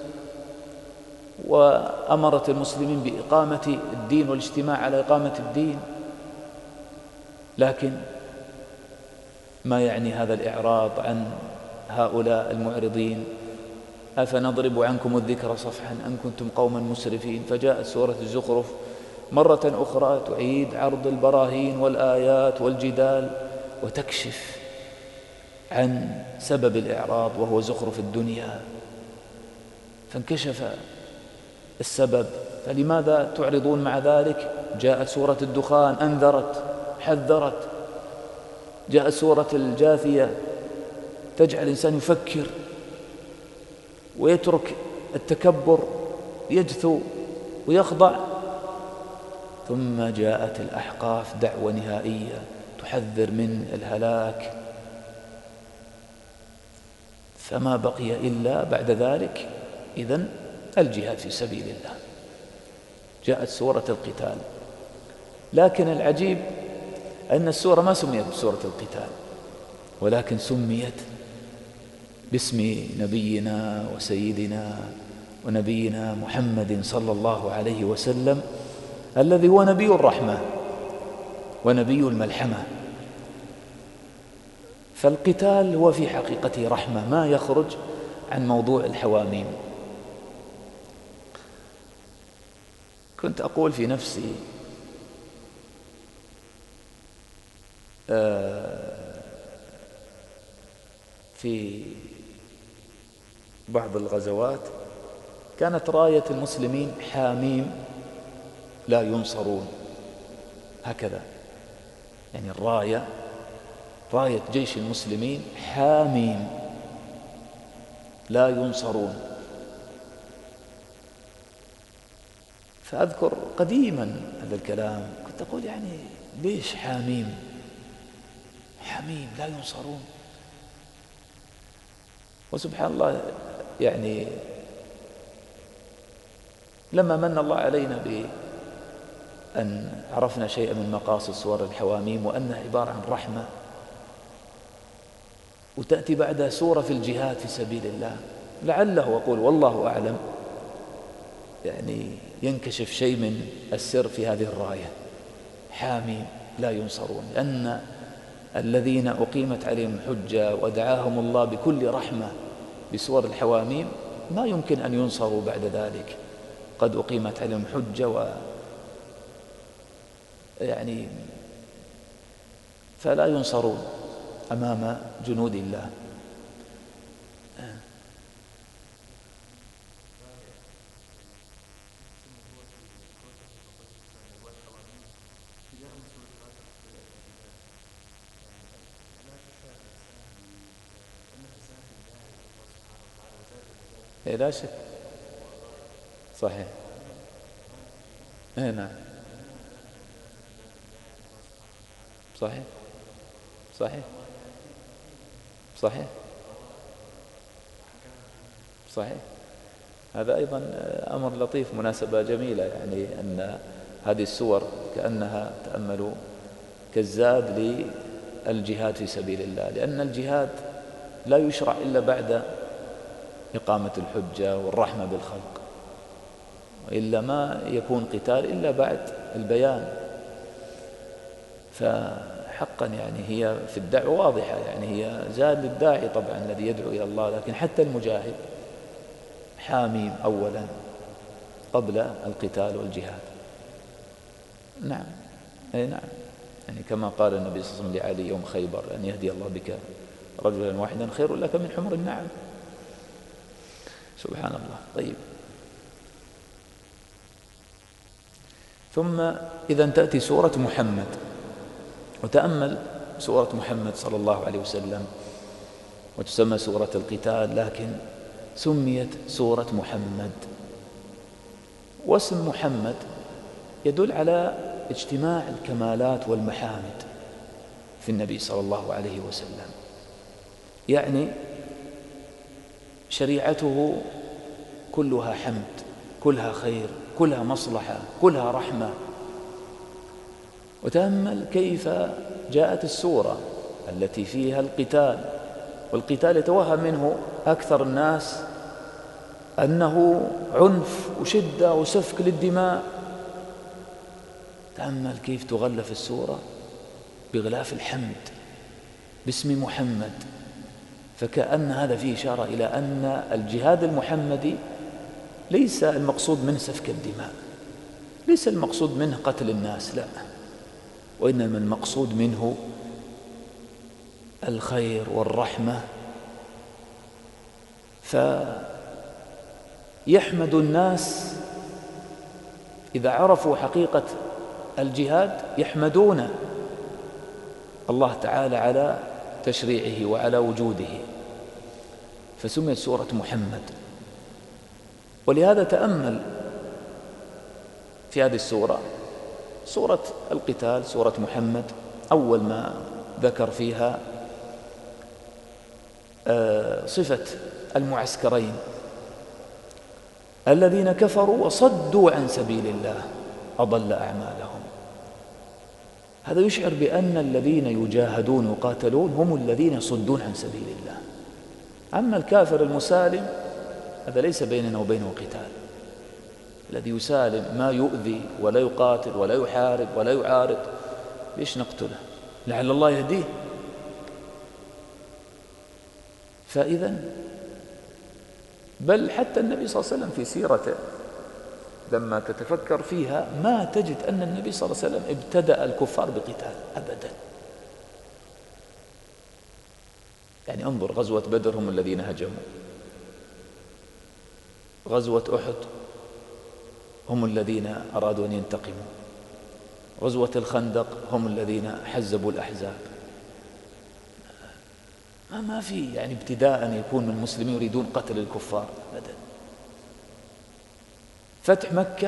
Speaker 2: وأمرت المسلمين بإقامة الدين والاجتماع على إقامة الدين. لكن ما يعني هذا الإعراض عن هؤلاء المعرضين؟ أفنضرب عنكم الذكر صفحا أن كنتم قوما مسرفين. فجاءت سورة الزخرف مرة أخرى تعيد عرض البراهين والآيات والجدال وتكشف عن سبب الإعراض وهو زخرف الدنيا. فانكشف السبب، فلماذا تعرضون مع ذلك؟ جاءت سورة الدخان أنذرت حذرت. جاءت سورة الجاثية تجعل الإنسان يفكر ويترك التكبر، يجثو ويخضع. ثم جاءت الأحقاف دعوة نهائية تحذر من الهلاك. فما بقي إلا بعد ذلك إذن الجهاد في سبيل الله. جاءت سورة القتال، لكن العجيب أن السورة ما سميت بسورة القتال، ولكن سميت باسم نبينا وسيدنا ونبينا محمد صلى الله عليه وسلم، الذي هو نبي الرحمة ونبي الملحمة. فالقتال هو في حقيقته رحمة، ما يخرج عن موضوع الحواميم. كنت أقول في نفسي في بعض الغزوات كانت راية المسلمين حاميم لا ينصرون، هكذا يعني الراية راية جيش المسلمين حاميم لا ينصرون. فأذكر قديما هذا الكلام، كنت أقول يعني ليش حاميم؟ حميم لا ينصرون. وسبحان الله، يعني لما من الله علينا بأن عرفنا شيئا من مقاصد سور الحواميم وأنها عبارة عن رحمة، وتأتي بعدها سورة في الجهاد في سبيل الله، لعله وأقول والله أعلم يعني ينكشف شيء من السر في هذه الراية، حاميم لا ينصرون، لأن الذين أقيمت عليهم الحجة ودعاهم الله بكل رحمة بسور الحواميم ما يمكن أن ينصروا بعد ذلك. قد أقيمت عليهم الحجة و يعني فلا ينصرون أمام جنود الله. إيه لا شك، صحيح. إيه نعم، صحيح صحيح صحيح صحيح. هذا أيضا أمر لطيف، مناسبة جميلة، يعني أن هذه السور كأنها تأملوا كالزاد للجهاد في سبيل الله، لأن الجهاد لا يشرع إلا بعد إقامة الحجة والرحمة بالخلق، وإلا ما يكون قتال إلا بعد البيان. فحقا يعني هي في الدعوة واضحة، يعني هي زاد للداعي طبعا الذي يدعو إلى الله، لكن حتى المجاهد حاميم أولا قبل القتال والجهاد. نعم أي نعم، يعني كما قال النبي صلى الله عليه وسلم لعلي يوم خيبر: أن يهدي الله بك رجلا واحدا خير لك من حمر النعم. سبحان الله. طيب، ثم إذا تأتي سورة محمد، وتأمل سورة محمد صلى الله عليه وسلم، وتسمى سورة القتال، لكن سميت سورة محمد. واسم محمد يدل على اجتماع الكمالات والمحامد في النبي صلى الله عليه وسلم، يعني شريعته كلها حمد، كلها خير، كلها مصلحة، كلها رحمة. وتأمل كيف جاءت السورة التي فيها القتال، والقتال يتوهم منه أكثر الناس أنه عنف وشدة وسفك للدماء. تأمل كيف تغلف السورة بغلاف الحمد باسم محمد، فكأن هذا فيه إشارة إلى أن الجهاد المحمدي ليس المقصود منه سفك الدماء، ليس المقصود منه قتل الناس، لا، وإنما المقصود منه الخير والرحمة. فيحمد الناس إذا عرفوا حقيقة الجهاد، يحمدون الله تعالى على تشريعه وعلى وجوده، فسميت سورة محمد. ولهذا تأمل في هذه السورة، سورة القتال، سورة محمد، أول ما ذكر فيها صفة المعسكرين الذين كفروا وصدوا عن سبيل الله أضل أعمالهم. هذا يشعر بأن الذين يجاهدون ويقاتلون هم الذين يصدون عن سبيل الله. أما الكافر المسالم هذا ليس بيننا وبينه قتال، الذي يسالم ما يؤذي ولا يقاتل ولا يحارب ولا يعارض، ليش نقتله؟ لعل الله يهديه. فإذا بل حتى النبي صلى الله عليه وسلم في سيرته لما تتفكر فيها ما تجد أن النبي صلى الله عليه وسلم ابتدأ الكفار بقتال أبدا. يعني انظر، غزوة بدر هم الذين هجموا، غزوة أحد هم الذين أرادوا أن ينتقموا، غزوة الخندق هم الذين حزبوا الأحزاب. ما, ما في يعني ابتداء يكون من المسلمين يريدون قتل الكفار أبدا. فتح مكة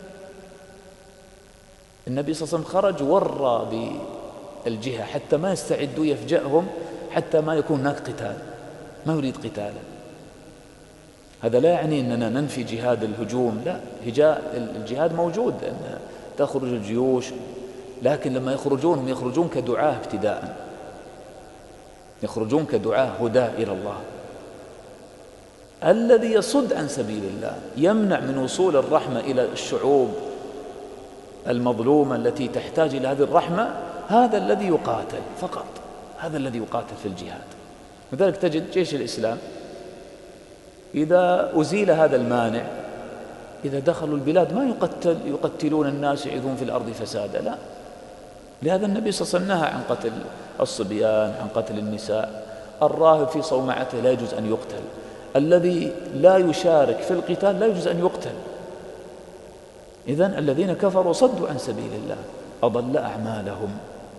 Speaker 2: النبي صلى الله عليه وسلم خرج ورى بالجهة حتى ما يستعدوا يفجأهم، حتى ما يكون هناك قتال، ما يريد قتالا. هذا لا يعني أننا ننفي جهاد الهجوم، لا، الجهاد موجود أن تخرج الجيوش، لكن لما يخرجون هم يخرجون كدعاة ابتداء، يخرجون كدعاة هداة إلى الله. الذي يصد عن سبيل الله يمنع من وصول الرحمة إلى الشعوب المظلومة التي تحتاج إلى هذه الرحمة، هذا الذي يقاتل فقط، هذا الذي يقاتل في الجهاد. لذلك تجد جيش الإسلام إذا أزيل هذا المانع، إذا دخلوا البلاد ما يقتل يقتلون الناس يعيثون في الأرض فسادا، لا. لهذا النبي صلى الله عليه وسلم نهى عن قتل الصبيان، عن قتل النساء. الراهب في صومعته لا يجوز أن يقتل، الذي لا يشارك في القتال لا يجوز أن يقتل. إذن الذين كفروا صدوا عن سبيل الله، أضل أعمالهم.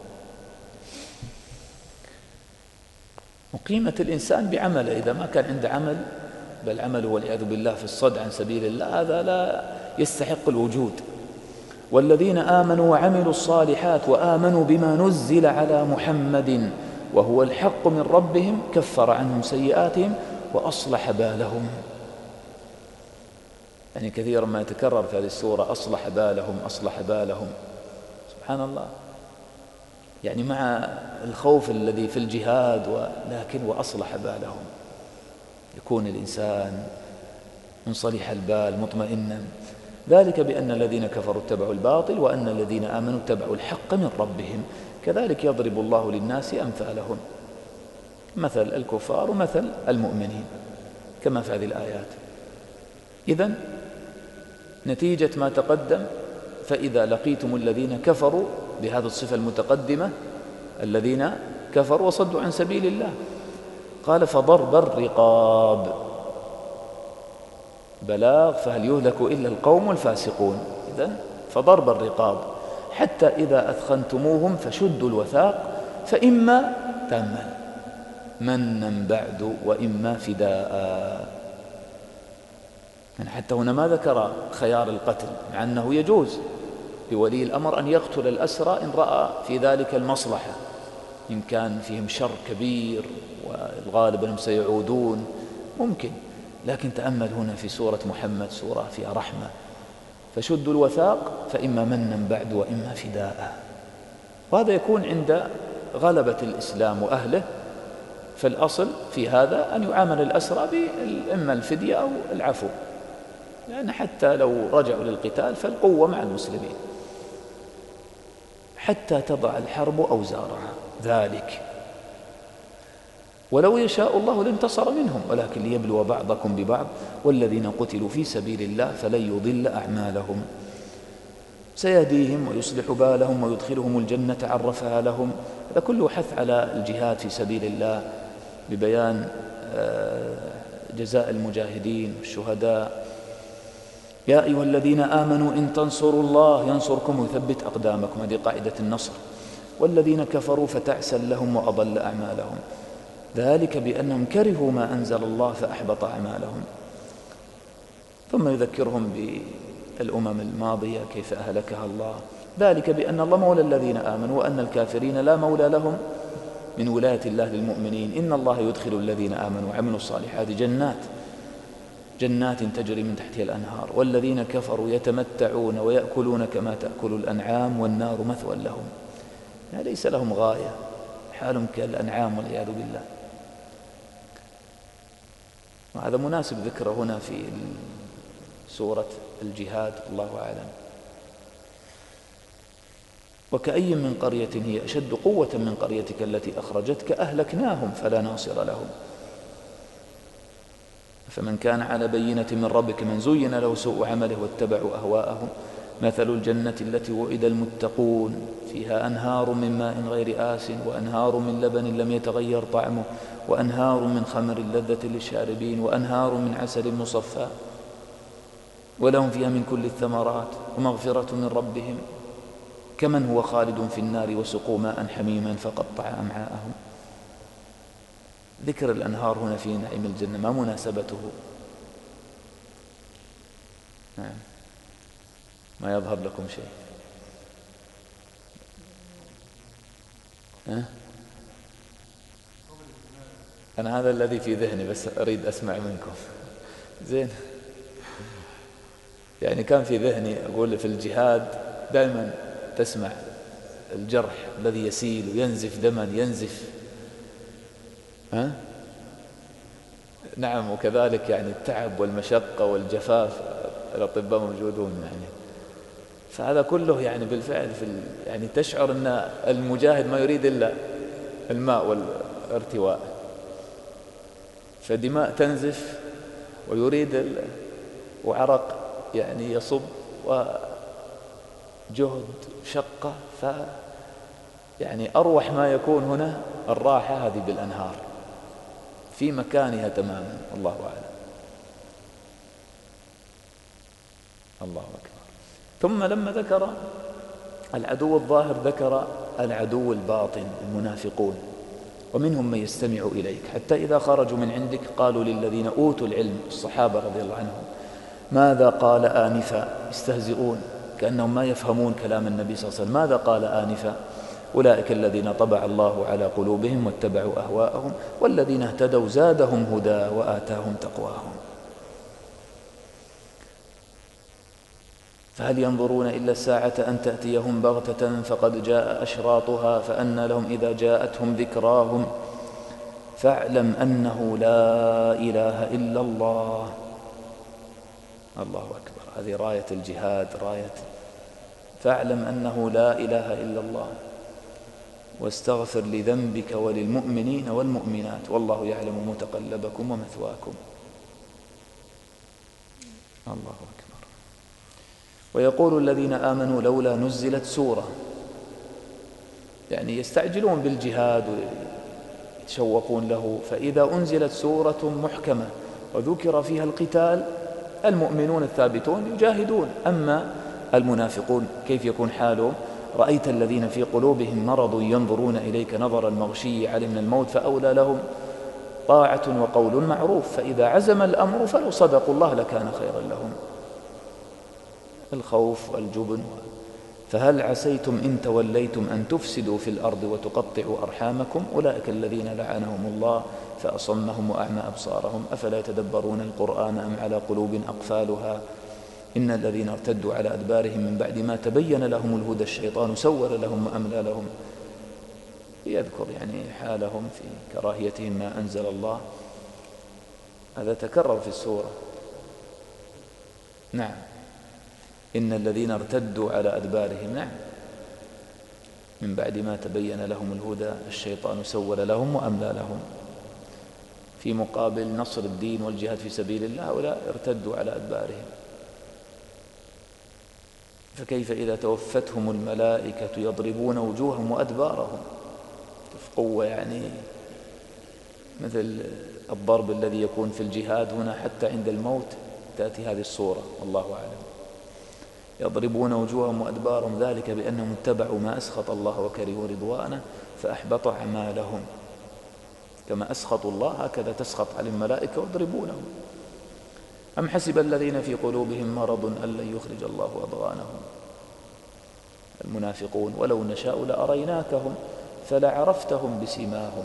Speaker 2: وقيمة الإنسان بعمله، إذا ما كان عنده عمل، بل عمله والعياذ بالله في الصد عن سبيل الله، هذا لا يستحق الوجود. والذين آمنوا وعملوا الصالحات وآمنوا بما نزل على محمد وهو الحق من ربهم كفر عنهم سيئاتهم وأصلح بالهم. يعني كثيرا ما يتكرر في هذه السورة أصلح بالهم، أصلح بالهم، سبحان الله. يعني مع الخوف الذي في الجهاد، ولكن وأصلح بالهم، يكون الإنسان منصلح البال مطمئنا. ذلك بأن الذين كفروا اتبعوا الباطل وأن الذين آمنوا اتبعوا الحق من ربهم كذلك يضرب الله للناس أمثالهم، مثل الكفار ومثل المؤمنين كما في هذه الآيات. إذن نتيجة ما تقدم، فإذا لقيتم الذين كفروا بهذه الصفة المتقدمة، الذين كفروا وصدوا عن سبيل الله، قال فضرب الرقاب، بلاغ، فهل يهلك إلا القوم الفاسقون. إذن فضرب الرقاب حتى إذا أثخنتموهم فشدوا الوثاق فإما تأمل منا بعد وإما فداء. يعني حتى هنا ما ذكر خيار القتل، مع أنه يجوز لولي الأمر أن يقتل الأسرى إن رأى في ذلك المصلحة، إن كان فيهم شر كبير والغالب أنهم سيعودون ممكن. لكن تأمل هنا في سورة محمد، سورة فيها رحمة، فشدوا الوثاق فإما منا بعد وإما فداء. وهذا يكون عند غلبة الإسلام وأهله، فالأصل في هذا أن يعامل الأسرى بإما الفدية أو العفو، لأن حتى لو رجعوا للقتال فالقوة مع المسلمين حتى تضع الحرب أوزارها. ذلك ولو يشاء الله لانتصر منهم ولكن ليبلو بعضكم ببعض والذين قتلوا في سبيل الله فلن يضل أعمالهم سيهديهم ويصلح بالهم ويدخلهم الجنة عرفها لهم. هذا كله حث على الجهاد في سبيل الله ببيان جزاء المجاهدين والشهداء. يا أيها الذين آمنوا إن تنصروا الله ينصركم ويثبت أقدامكم، هذه قاعدة النصر. والذين كفروا فتعسا لهم وأضل أعمالهم، ذلك بأنهم كرهوا ما أنزل الله فأحبط أعمالهم. ثم يذكرهم بالأمم الماضية كيف أهلكها الله، ذلك بأن الله مولى الذين آمنوا وأن الكافرين لا مولى لهم من ولاية الله للمؤمنين. إن الله يدخل الذين آمنوا وعملوا الصالحات جنات جنات تجري من تحتها الأنهار والذين كفروا يتمتعون ويأكلون كما تأكل الأنعام والنار مثوى لهم. يعني ليس لهم غاية، حالهم كالأنعام والعياذ بالله. وهذا مناسب ذكره هنا في سورة الجهاد، الله أعلم. وكأي من قرية هي أشد قوة من قريتك التي أخرجتك أهلكناهم فلا ناصر لهم. فمن كان على بينة من ربك من زين له سوء عمله واتبعوا أهواءهم مثل الجنة التي وعد المتقون فيها أنهار من ماء غير آس وأنهار من لبن لم يتغير طعمه وأنهار من خمر لذة للشاربين وأنهار من عسل مصفى ولهم فيها من كل الثمرات ومغفرة من ربهم كمن هو خالد في النار وسقوا ماء حميما فقطع أمعاءهم. ذكر الأنهار هنا في نعيم الجنة ما مناسبته؟ نعم ما يظهر لكم شيء. ها؟ أنا هذا الذي في ذهني بس أريد أسمع منكم. زين، يعني كان في ذهني أقول في الجهاد دائما تسمع الجرح الذي يسيل وينزف دما ينزف. ها؟ نعم، وكذلك يعني التعب والمشقة والجفاف الأطباء موجودون يعني. فهذا كله يعني بالفعل في ال... يعني تشعر أن المجاهد ما يريد إلا الماء والارتواء، فدماء تنزف ويريد ال... وعرق يعني يصب وجهد شقة. ف يعني أروح ما يكون هنا الراحة هذه بالأنهار في مكانها تماما. الله أعلم. الله أكبر. ثم لما ذكر العدو الظاهر ذكر العدو الباطن المنافقون، ومنهم من يستمع إليك حتى إذا خرجوا من عندك قالوا للذين أوتوا العلم الصحابة رضي الله عنهم ماذا قال آنفا، يستهزئون كأنهم ما يفهمون كلام النبي صلى الله عليه وسلم. ماذا قال آنفا؟ أولئك الذين طبع الله على قلوبهم واتبعوا أهواءهم والذين اهتدوا زادهم هدى وآتاهم تقواهم. فهل ينظرون إلا الساعة أن تأتيهم بغتة فقد جاء أشراطها فأنى لهم إذا جاءتهم ذكراهم فاعلم أنه لا إله إلا الله. الله أكبر. هذه راية الجهاد، راية فاعلم أنه لا إله إلا الله واستغفر لذنبك وللمؤمنين والمؤمنات والله يعلم متقلبكم ومثواكم. الله أكبر. ويقول الذين آمنوا لولا نزلت سورة، يعني يستعجلون بالجهاد ويتشوقون له، فإذا أنزلت سورة محكمة وذكر فيها القتال المؤمنون الثابتون يجاهدون. أما المنافقون كيف يكون حالهم؟ رأيت الذين في قلوبهم مرض ينظرون إليك نظر المغشي عليه من الموت فأولى لهم طاعة وقول معروف فإذا عزم الأمر فلو صدقوا الله لكان خيرا لهم. الخوف والجبن. فهل عسيتم إن توليتم أن تفسدوا في الأرض وتقطعوا أرحامكم أولئك الذين لعنهم الله فأصمهم وأعمى أبصارهم أفلا يتدبرون القرآن أم على قلوب أقفالها إن الذين ارتدوا على أدبارهم من بعد ما تبين لهم الهدى الشيطان سول لهم وأملى لهم. يذكر يعني حالهم في كراهيتهم ما أنزل الله. هذا تكرر في السورة. نعم، إن الذين ارتدوا على أدبارهم نعم من بعد ما تبين لهم الهدى الشيطان سول لهم وأملى لهم. في مقابل نصر الدين والجهاد في سبيل الله هؤلاء ارتدوا على أدبارهم. فكيف إذا توفتهم الملائكة يضربون وجوههم وأدبارهم؟ في قوة يعني مثل الضرب الذي يكون في الجهاد هنا حتى عند الموت تأتي هذه الصورة والله أعلم. يضربون وجوههم وأدبارهم ذلك بأنهم اتبعوا ما أسخط الله وكرهوا رضوانه فأحبط أعمالهم. كما أسخطوا الله هكذا تسخط على الملائكة ويضربونهم. أم حسب الذين في قلوبهم مرض أن لن يخرج الله أضغانهم. المنافقون ولو نشاء لأريناكهم فلعرفتهم بسيماهم.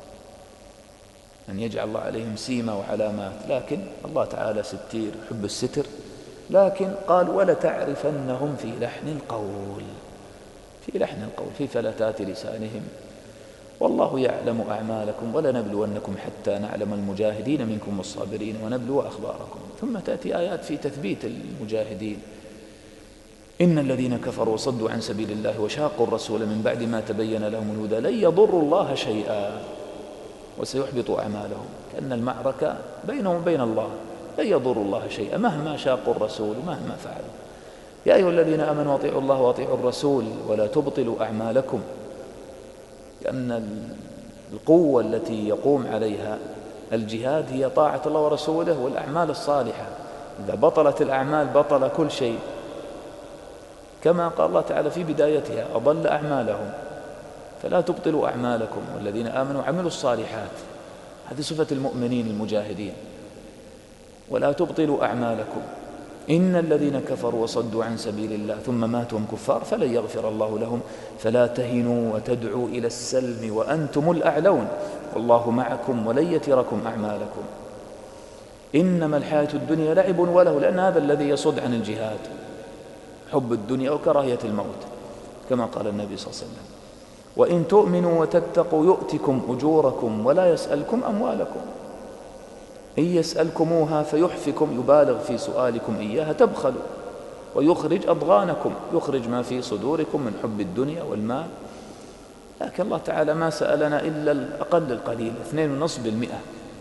Speaker 2: أن يجعل الله عليهم سيما وعلامات، لكن الله تعالى ستير يحب الستر. لكن قال ولتعرفنهم في لحن القول، في لحن القول في فلتات لسانهم. والله يعلم أعمالكم ولنبلونكم حتى نعلم المجاهدين منكم والصابرين ونبلو أخباركم. ثم تأتي آيات في تثبيت المجاهدين. إن الذين كفروا وصدوا عن سبيل الله وشاقوا الرسول من بعد ما تبين لهم الهدى لن يضروا الله شيئا وسيحبط أعمالهم. كأن المعركة بينهم وبين الله، لن يضروا الله شيئا مهما شاقوا الرسول مهما فعلوا. يا أيها الذين آمنوا أطيعوا الله وأطيعوا الرسول ولا تبطلوا أعمالكم. لأن القوة التي يقوم عليها الجهاد هي طاعة الله ورسوله والأعمال الصالحة. إذا بطلت الأعمال بطل كل شيء، كما قال الله تعالى في بدايتها أضل أعمالهم. فلا تبطلوا أعمالكم والذين آمنوا وعملوا الصالحات. هذه صفة المؤمنين المجاهدين. ولا تبطلوا أعمالكم إن الذين كفروا وصدوا عن سبيل الله ثم ماتوا هم كفار فلن يغفر الله لهم فلا تهنوا وتدعوا إلى السلم وأنتم الأعلون والله معكم ولن يتركم أعمالكم. إنما الحياة الدنيا لعب وله، لأن هذا الذي يصد عن الجهاد، حب الدنيا وكراهية الموت، كما قال النبي صلى الله عليه وسلم: وإن تؤمنوا وتتقوا يؤتكم أجوركم ولا يسألكم أموالكم. إن يسألكموها فيحفكم، يبالغ في سؤالكم إياها، تبخلوا ويخرج أضغانكم، يخرج ما في صدوركم من حب الدنيا والمال. لكن الله تعالى ما سألنا إلا الأقل القليل، اثنين ونصف بالمئة،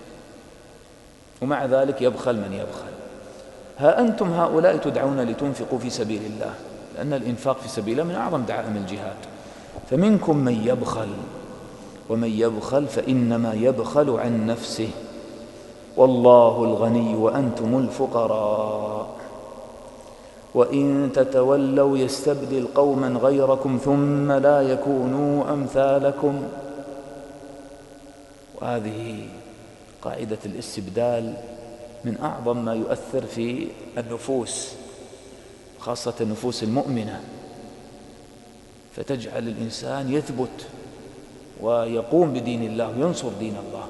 Speaker 2: ومع ذلك يبخل من يبخل. ها أنتم هؤلاء تدعون لتنفقوا في سبيل الله، لأن الإنفاق في سبيل الله من أعظم دعائم الجهاد. فمنكم من يبخل، ومن يبخل فإنما يبخل عن نفسه والله الغني وأنتم الفقراء وإن تتولوا يستبدل قوما غيركم ثم لا يكونوا أمثالكم. وهذه قاعدة الاستبدال من أعظم ما يؤثر في النفوس، خاصة النفوس المؤمنة، فتجعل الإنسان يثبت ويقوم بدين الله وينصر دين الله.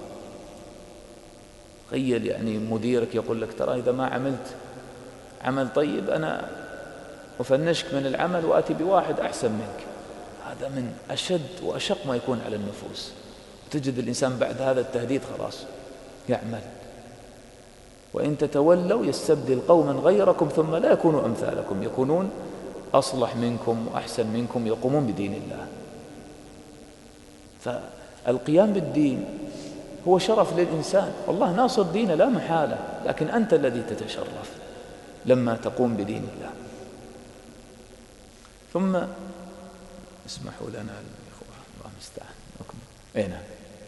Speaker 2: تخيل يعني مديرك يقول لك: ترى إذا ما عملت عمل طيب أنا أفنشك من العمل وآتي بواحد أحسن منك. هذا من أشد وأشق ما يكون على النفوس. تجد الإنسان بعد هذا التهديد خلاص يعمل. وإن تتولوا يستبدل قوما غيركم ثم لا يكونوا أمثالكم، يكونون أصلح منكم وأحسن منكم، يقومون بدين الله. فالقيام بالدين هو شرف للإنسان، والله ناصر دينه لا محالة، لكن أنت الذي تتشرف لما تقوم بدين الله. ثم اسمحوا لنا الإخوة، الله المستعان. أي نعم.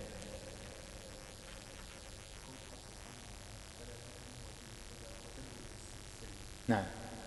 Speaker 2: نعم.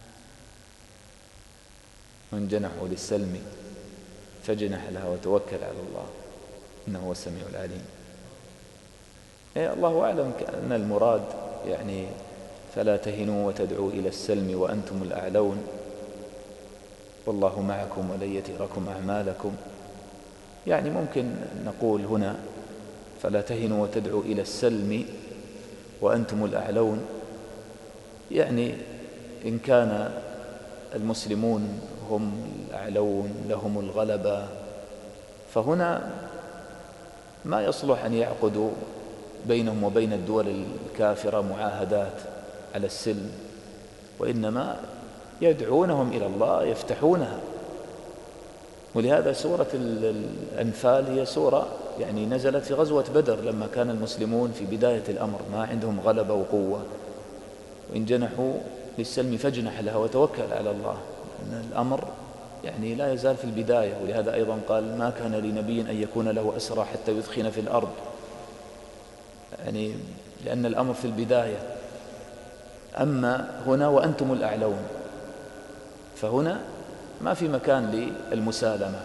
Speaker 2: وإن جنحوا للسلم فاجنح لها وتوكل على الله إنه هو السميع العليم. إيه الله أعلم أن المراد يعني فلا تهنوا وتدعوا إلى السلم وأنتم الأعلون والله معكم ولن يتركم أعمالكم. يعني ممكن نقول هنا فلا تهنوا وتدعوا إلى السلم وأنتم الأعلون، يعني إن كان المسلمون هم الأعلون لهم الغلبة، فهنا ما يصلح أن يعقدوا بينهم وبين الدول الكافرة معاهدات على السلم، وإنما يدعونهم إلى الله يفتحونها. ولهذا سورة الأنفال هي سورة يعني نزلت في غزوة بدر لما كان المسلمون في بداية الأمر ما عندهم غلبة وقوة. وإن جنحوا للسلم فاجنح لها وتوكل على الله، إن الأمر يعني لا يزال في البداية. ولهذا أيضا قال: ما كان لنبي أن يكون له أسرى حتى يثخن في الأرض، يعني لأن الأمر في البداية. أما هنا وأنتم الأعلون، فهنا ما في مكان للمسالمة،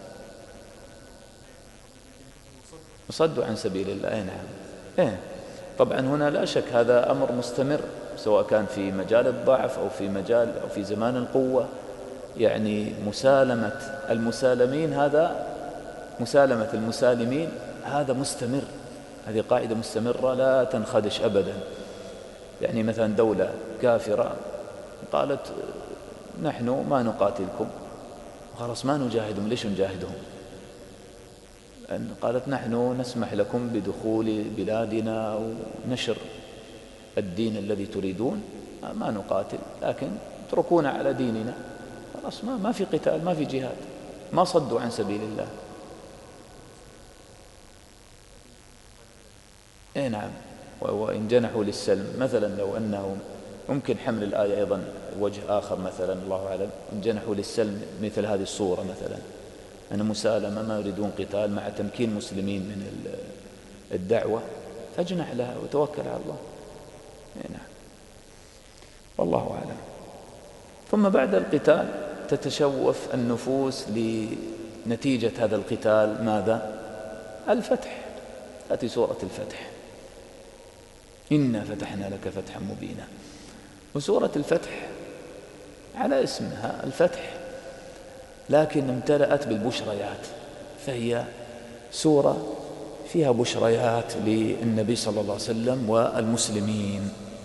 Speaker 2: وصدوا عن سبيل الله. أي نعم. إيه طبعا هنا لا شك هذا أمر مستمر، سواء كان في مجال الضعف أو في مجال أو في زمان القوة. يعني مسالمة المسالمين، هذا مسالمة المسالمين هذا مستمر، هذه قاعدة مستمرة لا تنخدش أبدا. يعني مثلا دولة كافرة قالت: نحن ما نقاتلكم، خلاص ما نجاهدهم. ليش نجاهدهم؟ قالت: نحن نسمح لكم بدخول بلادنا ونشر الدين الذي تريدون، ما نقاتل، لكن اتركونا على ديننا. خلاص ما ما في قتال، ما في جهاد، ما صدوا عن سبيل الله. اي نعم. وإن جنحوا للسلم، مثلا لو أنهم ممكن حمل الآية أيضا وجه آخر، مثلا الله أعلم، إن جنحوا للسلم مثل هذه الصورة، مثلا أن مسالمة ما يريدون قتال مع تمكين مسلمين من الدعوة، فاجنح لها وتوكل على الله. نعم والله أعلم. ثم بعد القتال تتشوف النفوس لنتيجة هذا القتال ماذا؟ الفتح. تأتي سورة الفتح إنا فتحنا لك فتحا مبينا. وسورة الفتح على اسمها الفتح، لكن امتلأت بالبشريات، فهي سورة فيها بشريات للنبي صلى الله عليه وسلم والمسلمين.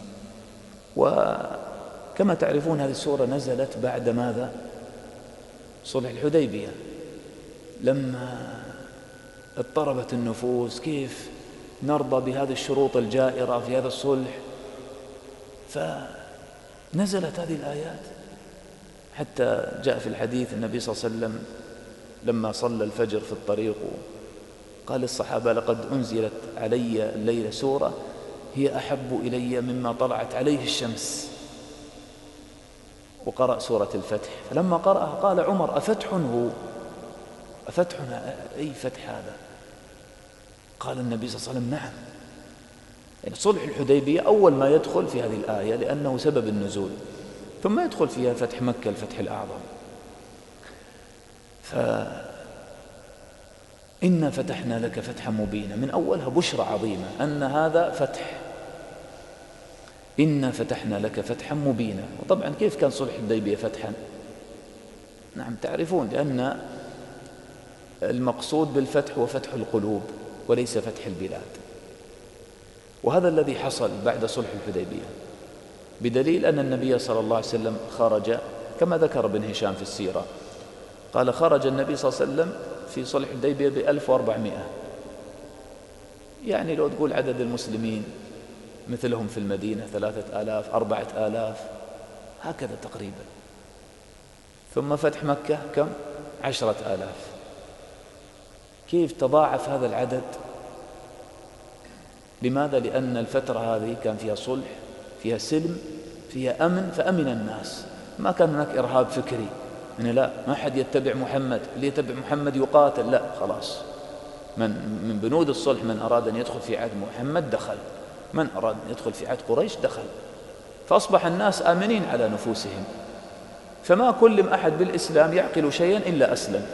Speaker 2: وكما تعرفون هذه السورة نزلت بعد ماذا؟ صلح الحديبية، لما اضطربت النفوس كيف نرضى بهذه الشروط الجائرة في هذا الصلح، فنزلت هذه الآيات. حتى جاء في الحديث النبي صلى الله عليه وسلم لما صلى الفجر في الطريق قال للصحابة: لقد أنزلت علي الليلة سورة هي أحب إلي مما طلعت عليه الشمس. وقرأ سورة الفتح، فلما قرأها قال عمر: أفتح هو؟ أفتح؟ أي فتح هذا؟ قال النبي صلى الله عليه وسلم: نعم. يعني صلح الحديبية أول ما يدخل في هذه الآية لأنه سبب النزول، ثم يدخل فيها فتح مكة الفتح الأعظم. فإنا فتحنا لك فتحا مبينا، من أولها بشرى عظيمة أن هذا فتح. إنا فتحنا لك فتحا مبينا. وطبعا كيف كان صلح الحديبية فتحا؟ نعم تعرفون، لأن المقصود بالفتح هو فتح القلوب وليس فتح البلاد، وهذا الذي حصل بعد صلح الحديبية، بدليل أن النبي صلى الله عليه وسلم خرج كما ذكر ابن هشام في السيرة، قال: خرج النبي صلى الله عليه وسلم في صلح الحديبية بألف وأربعمائة، يعني لو تقول عدد المسلمين مثلهم في المدينة ثلاثة آلاف أربعة آلاف هكذا تقريبا. ثم فتح مكة كم؟ عشرة آلاف. كيف تضاعف هذا العدد؟ لماذا؟ لأن الفترة هذه كان فيها صلح، فيها سلم، فيها أمن، فأمن الناس، ما كان هناك إرهاب فكري يعني لا ما حد يتبع محمد، اللي يتبع محمد يقاتل، لا خلاص. من من بنود الصلح من أراد أن يدخل في عهد محمد دخل، من أراد أن يدخل في عهد قريش دخل، فأصبح الناس آمنين على نفوسهم، فما كل أحد بالإسلام يعقل شيئا إلا أسلم.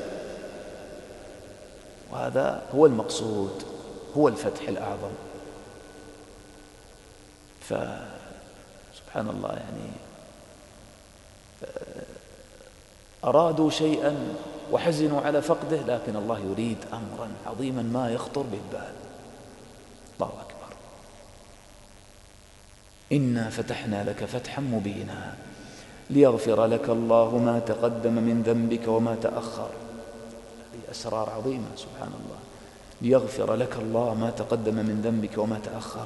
Speaker 2: وهذا هو المقصود، هو الفتح الأعظم. فسبحان الله، يعني أرادوا شيئا وحزنوا على فقده، لكن الله يريد أمرا عظيما ما يخطر بالبال. الله أكبر. إنا فتحنا لك فتحا مبينا ليغفر لك الله ما تقدم من ذنبك وما تأخر. هذه أسرار عظيمة سبحان الله. ليغفر لك الله ما تقدم من ذنبك وما تأخر.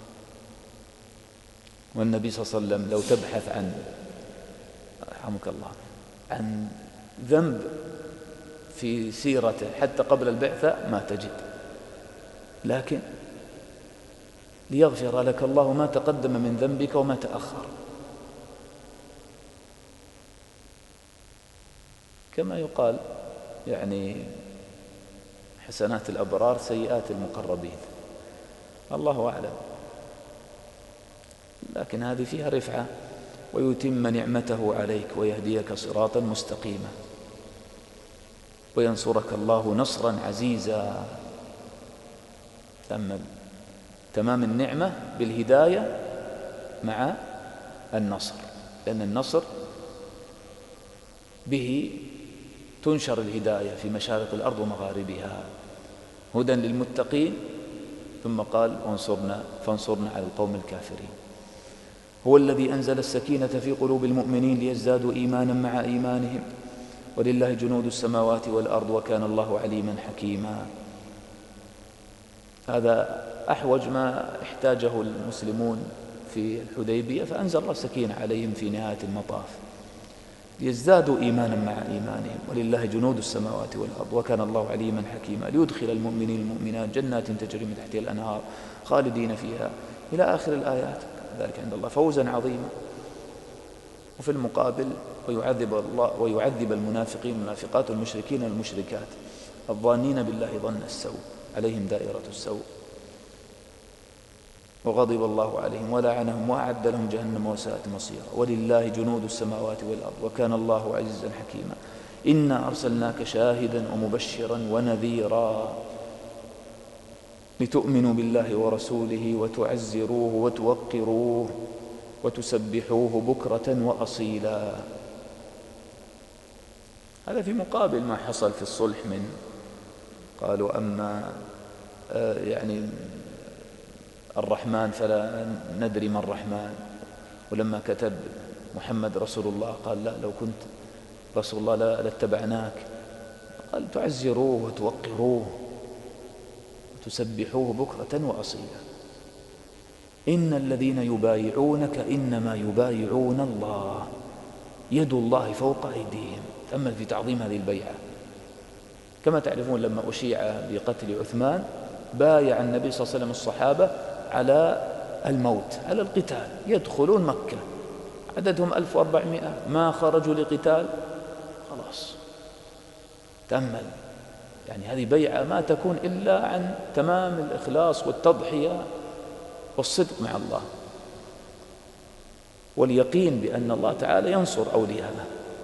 Speaker 2: والنبي صلى الله عليه وسلم لو تبحث عن رحمك الله عن ذنب في سيرته حتى قبل البعثة ما تجد، لكن ليغفر لك الله ما تقدم من ذنبك وما تأخر، كما يقال يعني حسنات الأبرار سيئات المقربين، الله أعلم. لكن هذه فيها رفعة، ويتم نعمته عليك ويهديك صراطا مستقيما وينصرك الله نصرا عزيزا. تم تمام النعمة بالهداية مع النصر، لأن النصر به تنشر الهداية في مشارق الأرض ومغاربها، هدى للمتقين. ثم قال: وانصرنا فانصرنا على القوم الكافرين. هو الذي أنزل السكينة في قلوب المؤمنين ليزدادوا إيمانا مع إيمانهم ولله جنود السماوات والأرض وكان الله عليما حكيما. هذا أحوج ما احتاجه المسلمون في الحديبية، فأنزل الله السكينة عليهم في نهاية المطاف ليزدادوا إيمانا مع إيمانهم ولله جنود السماوات والأرض وكان الله عليما حكيما. ليدخل المؤمنين المؤمنات جنات تجري من تحتها الأنهار خالدين فيها إلى آخر الآيات. ذلك عند الله فوزا عظيما. وفي المقابل ويعذب الله ويعذب المنافقين والمنافقات والمشركين والمشركات الظانين بالله ظن السوء عليهم دائرة السوء وغضب الله عليهم ولعنهم وأعد لهم جهنم وساءت مصيرا ولله جنود السماوات والأرض وكان الله عزيزا حكيما. إنا أرسلناك شاهدا ومبشرا ونذيرا. لتؤمنوا بالله ورسوله وتعزروه وتوقروه وتسبحوه بكرة وأصيلا. هذا في مقابل ما حصل في الصلح من قالوا أما يعني الرحمن فلا ندري ما الرحمن، ولما كتب محمد رسول الله قال لا لو كنت رسول الله لاتبعناك. قال تعزروه وتوقروه وتسبحوه بكرة وأصيلا. إن الذين يبايعونك إنما يبايعون الله يد الله فوق أيديهم. تأمل في تعظيم هذه البيعة. كما تعرفون لما أشيع بقتل عثمان بايع النبي صلى الله عليه وسلم الصحابة على الموت، على القتال، يدخلون مكة عددهم ألف وأربعمائة، ما خرجوا لقتال، خلاص. تأمل يعني هذه بيعة ما تكون إلا عن تمام الإخلاص والتضحية والصدق مع الله واليقين بأن الله تعالى ينصر أولياءه.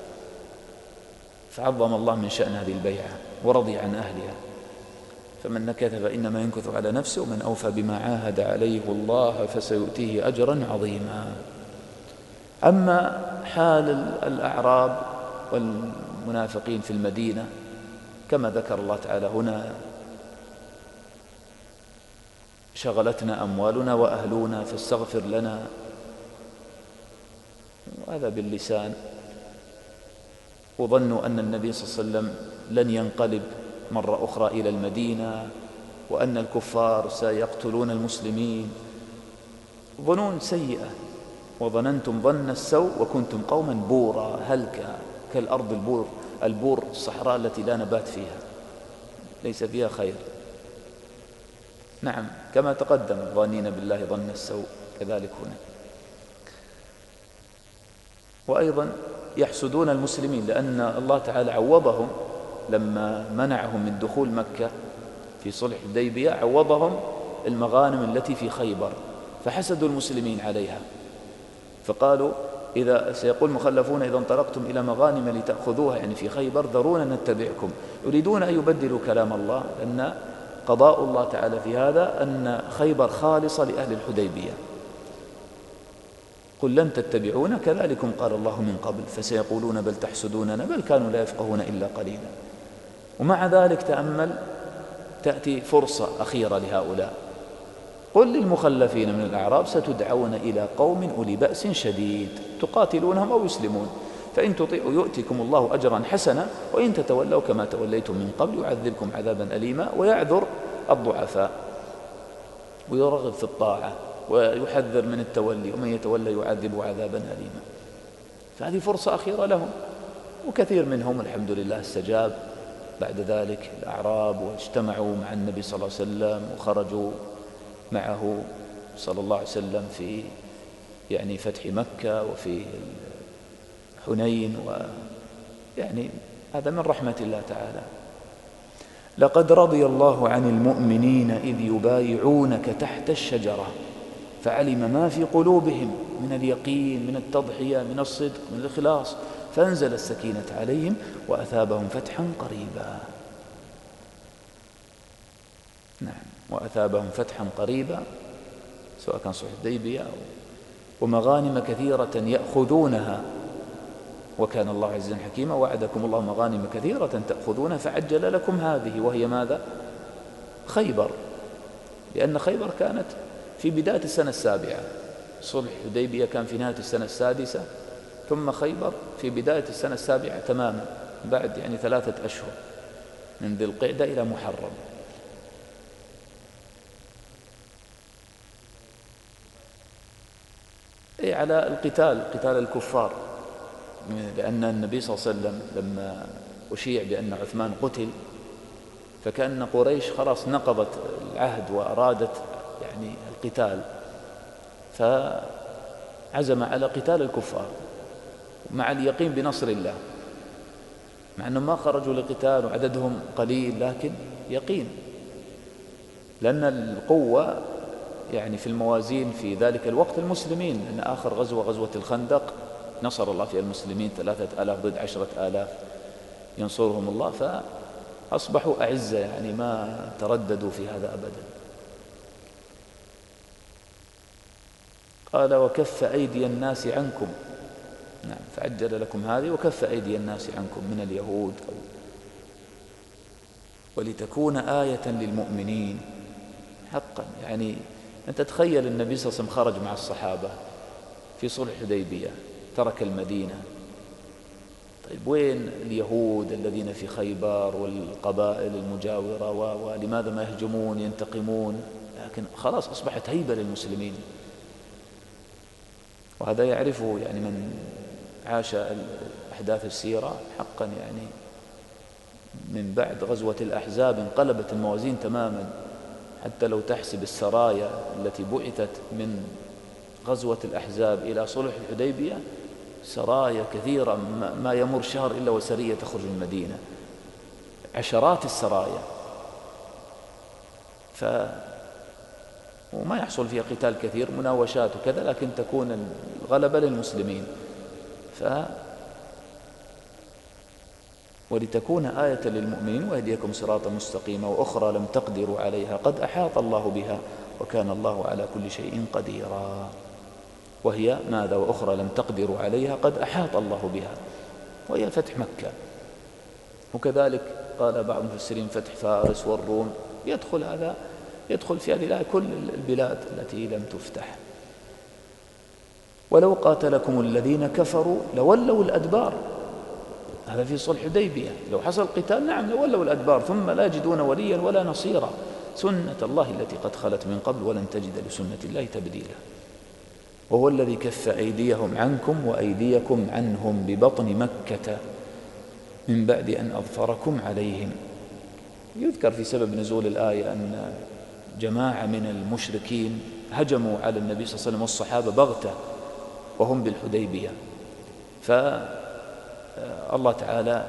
Speaker 2: فعظم الله من شأن هذه البيعة ورضي عن أهلها. فمن نكث فإنما ينكث على نفسه ومن أوفى بما عاهد عليه الله فسيؤتيه أجرا عظيما. أما حال الأعراب والمنافقين في المدينة كما ذكر الله تعالى هنا: شغلتنا أموالنا وأهلنا فاستغفر لنا. وهذا باللسان. وظنوا أن النبي صلى الله عليه وسلم لن ينقلب مرة أخرى إلى المدينة وأن الكفار سيقتلون المسلمين. ظنون سيئة. وظننتم ظن السوء وكنتم قوما بورا هلكا كالأرض البور البور الصحراء التي لا نبات فيها ليس فيها خير. نعم كما تقدم ظانين بالله ظن السوء كذلك هنا. وأيضا يحسدون المسلمين لأن الله تعالى عوضهم لما منعهم من دخول مكة في صلح الحديبية، عوضهم المغانم التي في خيبر، فحسدوا المسلمين عليها. فقالوا إذا سيقول مخلفون إذا انطلقتم إلى مغانم لتأخذوها يعني في خيبر ذرونا نتبعكم. يريدون أن يبدلوا كلام الله، لأن قضاء الله تعالى في هذا أن خيبر خالصة لأهل الحديبية. قل لن تتبعونا كذلكم قال الله من قبل فسيقولون بل تحسدوننا بل كانوا لا يفقهون إلا قليلا. ومع ذلك تأمل تأتي فرصة أخيرة لهؤلاء: قل للمخلفين من الأعراب ستدعون إلى قوم أولي بأس شديد تقاتلونهم أو يسلمون فإن تطيعوا يؤتكم الله أجرا حسنا وإن تتولوا كما توليتم من قبل يعذبكم عذابا أليما ويعذر الضعفاء ويرغب في الطاعة ويحذر من التولي ومن يتولى يعذب عذابا أليما. فهذه فرصة أخيرة لهم، وكثير منهم الحمد لله استجاب بعد ذلك الأعراب واجتمعوا مع النبي صلى الله عليه وسلم وخرجوا معه صلى الله عليه وسلم في يعني فتح مكة وفي حنين، ويعني هذا من رحمة الله تعالى. لقد رضي الله عن المؤمنين إذ يبايعونك تحت الشجرة فعلم ما في قلوبهم من اليقين من التضحية من الصدق من الإخلاص فأنزل السكينة عليهم وأثابهم فتحا قريبا. نعم وأثابهم فتحا قريبا سواء كان صلح الحديبية ومغانم كثيرة يأخذونها وكان الله عزيزا حكيما. وعدكم الله مغانم كثيرة تأخذونها فعجل لكم هذه وهي ماذا؟ خيبر، لأن خيبر كانت في بداية السنة السابعة، صلح الحديبية كان في نهاية السنة السادسة، ثم خيبر في بداية السنة السابعة تماما بعد يعني ثلاثة أشهر من ذي القعدة إلى محرم. أي على القتال قتال الكفار، لأن النبي صلى الله عليه وسلم لما أشيع بأن عثمان قتل فكأن قريش خلاص نقضت العهد وأرادت يعني القتال، فعزم على قتال الكفار مع اليقين بنصر الله، مع أنهم ما خرجوا لقتال وعددهم قليل لكن يقين، لأن القوة يعني في الموازين في ذلك الوقت المسلمين، لأن آخر غزوة غزوة الخندق نصر الله فيها المسلمين ثلاثة آلاف ضد عشرة آلاف ينصرهم الله، فأصبحوا أعزة يعني ما ترددوا في هذا أبدا. قال وكف أيدي الناس عنكم، نعم فعجل لكم هذه وكف أيدي الناس عنكم من اليهود، ولتكون آية للمؤمنين حقا. يعني أنت تخيل النبي صلى الله عليه وسلم خرج مع الصحابة في صلح الحديبية، ترك المدينة، طيب وين اليهود الذين في خيبر والقبائل المجاورة ولماذا ما يهجمون ينتقمون؟ لكن خلاص أصبحت هيبة للمسلمين، وهذا يعرفه يعني من عاش أحداث السيرة حقا. يعني من بعد غزوة الأحزاب انقلبت الموازين تماما، حتى لو تحسب السرايا التي بعثت من غزوة الأحزاب إلى صلح الحديبية سرايا كثيرة، ما يمر شهر إلا وسرية تخرج من المدينة، عشرات السرايا، ف وما يحصل فيها قتال كثير، مناوشات وكذا، لكن تكون الغلبة للمسلمين. ف ولتكون آية للمؤمنين ويهديكم صراطا مستقيما وأخرى لم تقدروا عليها قد أحاط الله بها وكان الله على كل شيء قديرا. وهي ماذا؟ وأخرى لم تقدروا عليها قد أحاط الله بها، وهي فتح مكة. وكذلك قال بعض المفسرين فتح فارس والروم، يدخل هذا يدخل في هذه الآية كل البلاد التي لم تفتح. ولو قاتلكم الذين كفروا لولوا الأدبار، هذا في صلح الحديبية، لو حصل قتال نعم لولوا الأدبار ثم لا يجدون وليا ولا نصيرا، سنة الله التي قد خلت من قبل ولن تجد لسنة الله تبديلا. وهو الذي كف أيديهم عنكم وأيديكم عنهم ببطن مكة من بعد أن أظفركم عليهم. يذكر في سبب نزول الآية أن جماعة من المشركين هجموا على النبي صلى الله عليه وسلم والصحابة بغتة وهم بالحديبية، فالله تعالى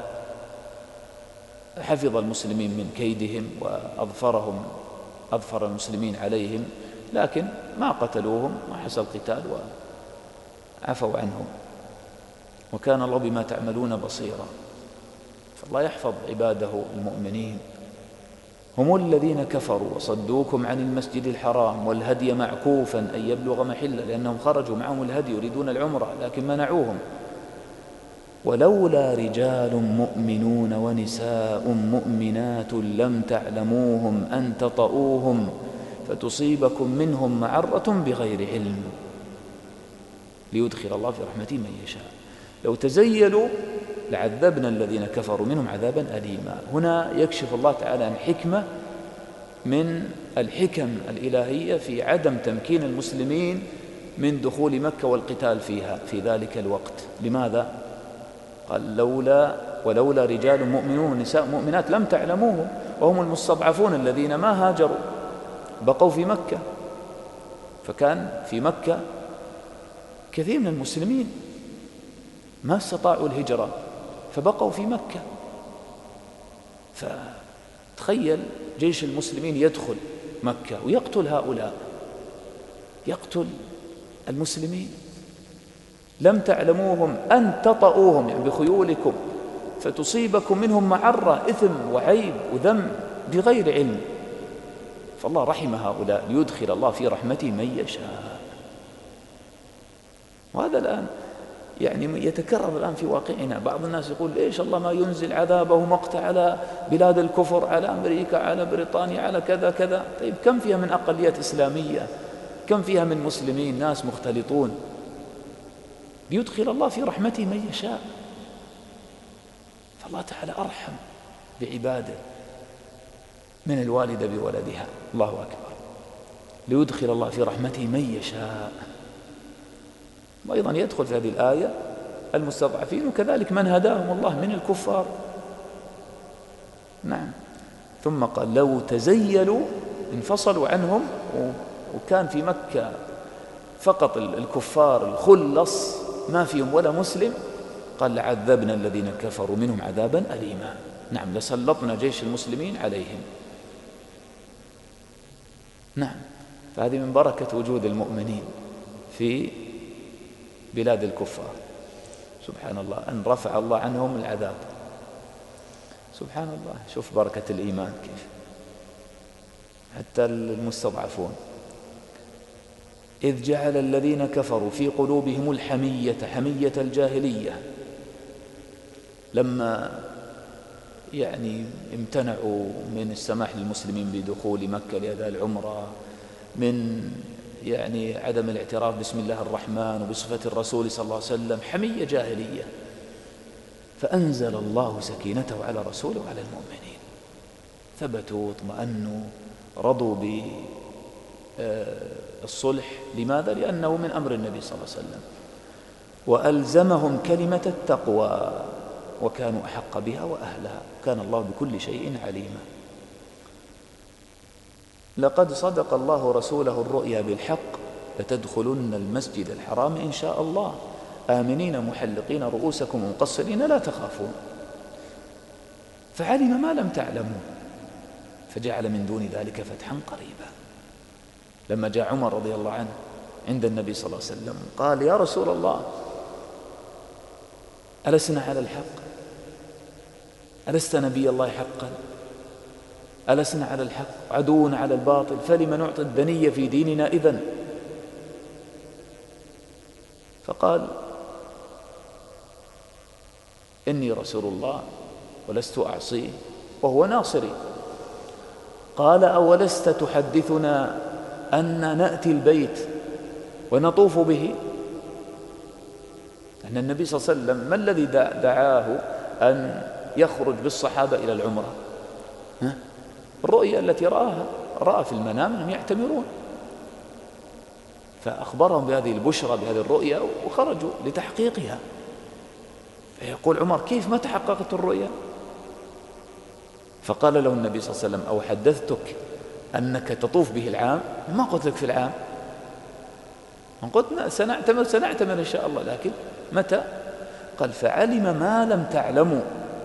Speaker 2: حفظ المسلمين من كيدهم وأظفرهم أظفر المسلمين عليهم، لكن ما قتلوهم، ما حصل قتال وعفوا عنهم، وكان الله بما تعملون بصيرا. فالله يحفظ عباده المؤمنين. هم الذين كفروا وصدوكم عن المسجد الحرام والهدي معكوفا أن يبلغ محله، لأنهم خرجوا معهم الهدي يريدون العمرة لكن منعوهم. ولولا رجال مؤمنون ونساء مؤمنات لم تعلموهم أن تطؤوهم فتصيبكم منهم معرة بغير علم ليدخل الله في رحمته من يشاء. لو تزيلوا لعذبنا الذين كفروا منهم عذابا أليما. هنا يكشف الله تعالى عن حكمة من الحكم الإلهية في عدم تمكين المسلمين من دخول مكة والقتال فيها في ذلك الوقت. لماذا؟ قال لولا ولولا رجال مؤمنون ونساء مؤمنات لم تعلموهم، وهم المستضعفون الذين ما هاجروا بقوا في مكة. فكان في مكة كثير من المسلمين ما استطاعوا الهجرة فبقوا في مكة. فتخيل جيش المسلمين يدخل مكة ويقتل هؤلاء، يقتل المسلمين. لم تعلموهم أن تطؤوهم يعني بخيولكم فتصيبكم منهم معرة، إثم وعيب وذنب بغير علم. فالله رحم هؤلاء ليدخل الله في رحمته من يشاء. وهذا الآن يعني يتكرر الآن في واقعنا. بعض الناس يقول ليش الله ما ينزل عذابه مقطع على بلاد الكفر، على أمريكا، على بريطانيا، على كذا كذا. طيب كم فيها من أقليات إسلامية، كم فيها من مسلمين، ناس مختلطون. ليدخل الله في رحمته من يشاء. فالله تعالى أرحم بعباده من الوالدة بولدها. الله أكبر. ليدخل الله في رحمته من يشاء. وأيضا يدخل في هذه الآية المستضعفين وكذلك من هداهم الله من الكفار. نعم. ثم قال لو تزيلوا، انفصلوا عنهم وكان في مكة فقط الكفار الخلص ما فيهم ولا مسلم، قال لعذبنا الذين كفروا منهم عذابا أليما. نعم لسلطنا جيش المسلمين عليهم. نعم. فهذه من بركة وجود المؤمنين في بلاد الكفار. سبحان الله أن رفع الله عنهم العذاب. سبحان الله. شوف بركة الإيمان كيف. حتى المستضعفون. إذ جعل الذين كفروا في قلوبهم الحمية حمية الجاهلية لما يعني امتنعوا من السماح للمسلمين بدخول مكة لأداء العمرة، من يعني عدم الاعتراف بسم الله الرحمن وبصفة الرسول صلى الله عليه وسلم، حمية جاهلية. فأنزل الله سكينته على رسوله وعلى المؤمنين، ثبتوا اطمأنوا رضوا بالصلح. لماذا؟ لأنه من أمر النبي صلى الله عليه وسلم، وألزمهم كلمة التقوى وكانوا أحق بها وأهلها، كان الله بكل شيء عليما. لقد صدق الله رسوله الرؤيا بالحق لتدخلن المسجد الحرام إن شاء الله آمنين محلقين رؤوسكم ومقصرين لا تخافون. فعلم ما لم تعلموا فجعل من دون ذلك فتحا قريبا. لما جاء عمر رضي الله عنه عند النبي صلى الله عليه وسلم قال: يا رسول الله، ألسنا على الحق؟ ألست نبي الله حقا؟ ألسنا على الحق عدونا على الباطل؟ فلم نعطي الدنية في ديننا إذن؟ فقال: إني رسول الله ولست أعصيه وهو ناصري. قال: أولست تحدثنا أن نأتي البيت ونطوف به؟ أن النبي صلى الله عليه وسلم ما الذي دعاه أن يخرج بالصحابة إلى العمرة؟ الرؤيا التي رآها، رأى في المنام أنهم يعتمرون، فأخبرهم بهذه البشرى بهذه الرؤيا وخرجوا لتحقيقها. فيقول عمر: كيف ما تحققت الرؤيا؟ فقال له النبي صلى الله عليه وسلم: أو حدثتك أنك تطوف به العام؟ ما قلت لك في العام، من قلت سنعتمر سنعتمر إن شاء الله، لكن متى؟ قال: فعلم ما لم تعلموا.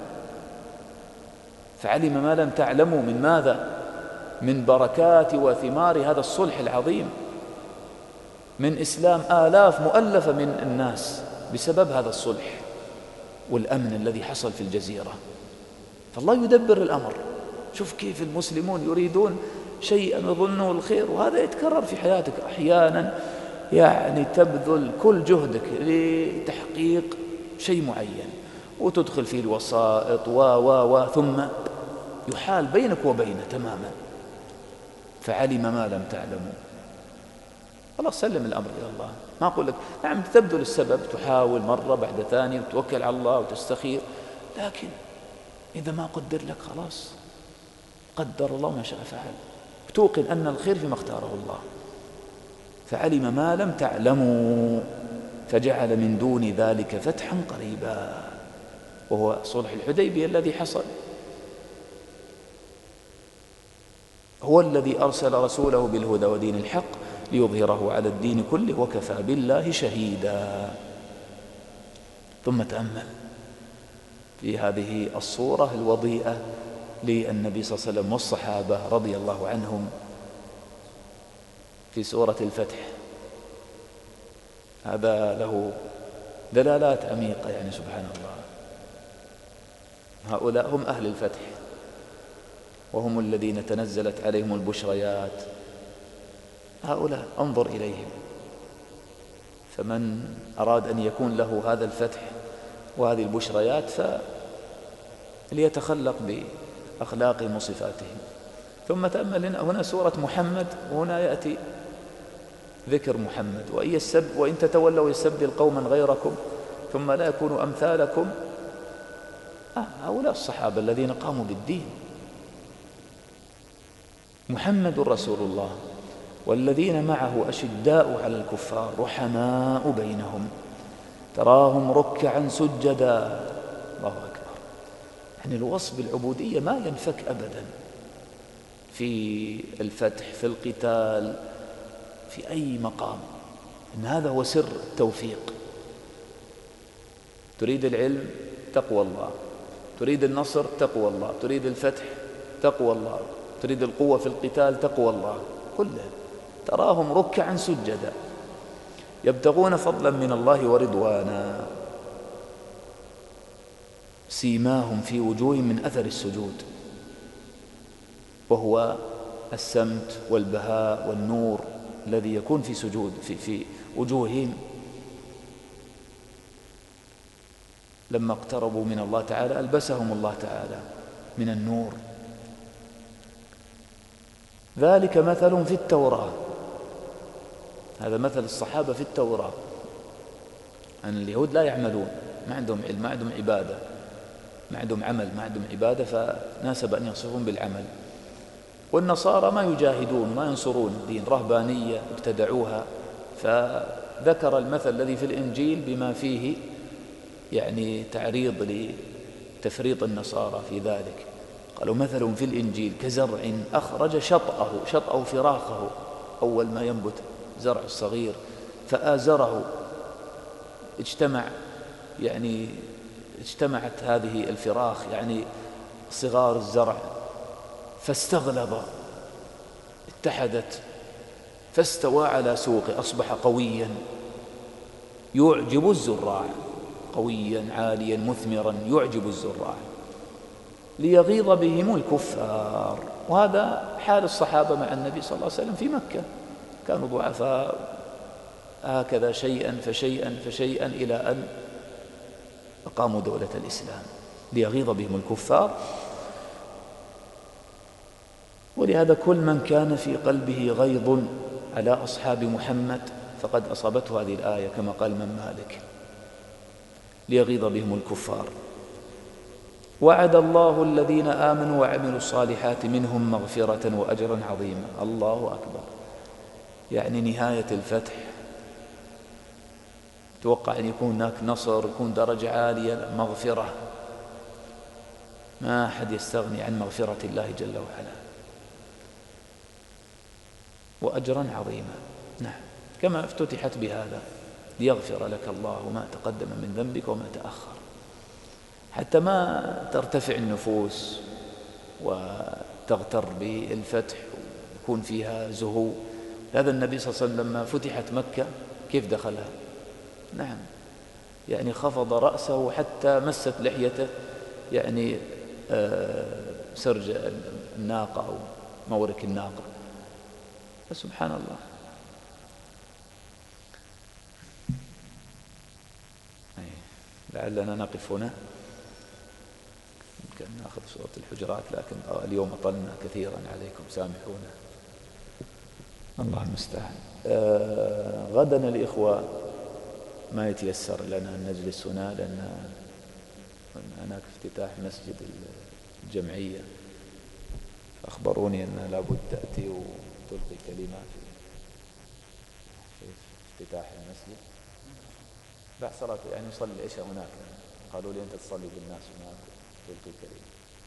Speaker 2: فعلم ما لم تعلموا من ماذا؟ من بركات وثمار هذا الصلح العظيم، من إسلام آلاف مؤلفة من الناس بسبب هذا الصلح والأمن الذي حصل في الجزيرة. فالله يدبر الأمر. شوف كيف المسلمون يريدون شيئا يظنه الخير، وهذا يتكرر في حياتك أحيانا، يعني تبذل كل جهدك لتحقيق شيء معين وتدخل فيه الوسائط و و و ثم يحال بينك وبينه تماما. فعلم ما لم تعلموا. الله سلم الأمر إلى الله. ما أقول لك نعم تبذل السبب، تحاول مرة بعد ثانية وتوكل على الله وتستخير، لكن إذا ما قدر لك خلاص، قدر الله ما شاء فعل، وتوقن أن الخير فيما اختاره الله. فعلم ما لم تعلموا فجعل من دون ذلك فتحا قريبا، وهو صلح الحديبية الذي حصل. هو الذي أرسل رسوله بالهدى ودين الحق ليظهره على الدين كله وكفى بالله شهيدا. ثم تأمل في هذه الصورة الوضيئة للنبي صلى الله عليه وسلم والصحابة رضي الله عنهم في سورة الفتح. هذا له دلالات عميقة، يعني سبحان الله. هؤلاء هم أهل الفتح، وهم الذين تنزلت عليهم البشريات. هؤلاء انظر إليهم. فمن أراد أن يكون له هذا الفتح وهذه البشريات فليتخلق بأخلاقهم وصفاتهم. ثم تأمل هنا سورة محمد، وهنا يأتي ذكر محمد: وإن, يسب وإن تتولوا يستبدل قوما غيركم ثم لا يكونوا أمثالكم. آه هؤلاء الصحابة الذين قاموا بالدين. محمد رسول الله والذين معه أشداء على الكفار رحماء بينهم تراهم ركعا سجدا. الله أكبر. يعني الوصف بالعبودية ما ينفك أبدا في الفتح، في القتال، في أي مقام. إن هذا هو سر التوفيق. تريد العلم تقوى الله، تريد النصر تقوى الله، تريد الفتح تقوى الله، تريد القوة في القتال تقوى الله. كله تراهم ركعا سجدا يبتغون فضلا من الله ورضوانا سيماهم في وجوههم من أثر السجود، وهو السمت والبهاء والنور الذي يكون في سجود في, في وجوههم لما اقتربوا من الله تعالى ألبسهم الله تعالى من النور. ذلك مثل في التوراة، هذا مثل الصحابة في التوراة، أن اليهود لا يعملون، ما عندهم علم، ما عندهم عبادة، ما عندهم عمل، ما عندهم عبادة، فناسب أن يصفون بالعمل. والنصارى ما يجاهدون ما ينصرون دين، رهبانية ابتدعوها، فذكر المثل الذي في الإنجيل بما فيه يعني تعريض لتفريط النصارى في ذلك. قالوا مثل في الإنجيل كزرع أخرج شطأه، شطأه فراخه أول ما ينبت زرع الصغير، فآزره، اجتمع يعني اجتمعت هذه الفراخ يعني صغار الزرع فاستغلظ، اتحدت فاستوى على سوقه، أصبح قويا يعجب الزراع، قويا عاليا مثمرا يعجب الزراع ليغيظ بهم الكفار. وهذا حال الصحابة مع النبي صلى الله عليه وسلم في مكة، كانوا ضعفاء، هكذا شيئا فشيئا فشيئا إلى أن أقاموا دولة الإسلام ليغيظ بهم الكفار. ولهذا كل من كان في قلبه غيظ على أصحاب محمد فقد أصابته هذه الآية كما قال من مالك، ليغيظ بهم الكفار. وعد الله الذين آمنوا وعملوا الصالحات منهم مغفرة وأجرا عظيما. الله أكبر، يعني نهاية الفتح، توقع أن يكون هناك نصر، يكون درجة عالية، مغفرة، ما أحد يستغني عن مغفرة الله جل وعلا، وأجرا عظيما. نعم، كما افتتحت بهذا ليغفر لك الله ما تقدم من ذنبك وما تأخر، حتى ما ترتفع النفوس وتغتر بالفتح ويكون فيها زهو. هذا النبي صلى الله عليه وسلم لما فتحت مكة كيف دخلها؟ نعم، يعني خفض رأسه حتى مست لحيته يعني سرج الناقة أو مورك الناقة، فسبحان الله. لعلنا نقف هنا، يمكن نأخذ سورة الحجرات، لكن اليوم أطلنا كثيرا عليكم، سامحونا، الله المستعان. آه غدا الإخوة ما يتيسر لنا أن نجلس هنا، لأن هناك افتتاح مسجد الجمعية، أخبروني أن لابد تأتي وتلقي كلمة في افتتاح المسجد بعد صلاة، يعني نصلي العشاء هناك، قالوا لي أنت تصلي بالناس هناك تلقي كلمة،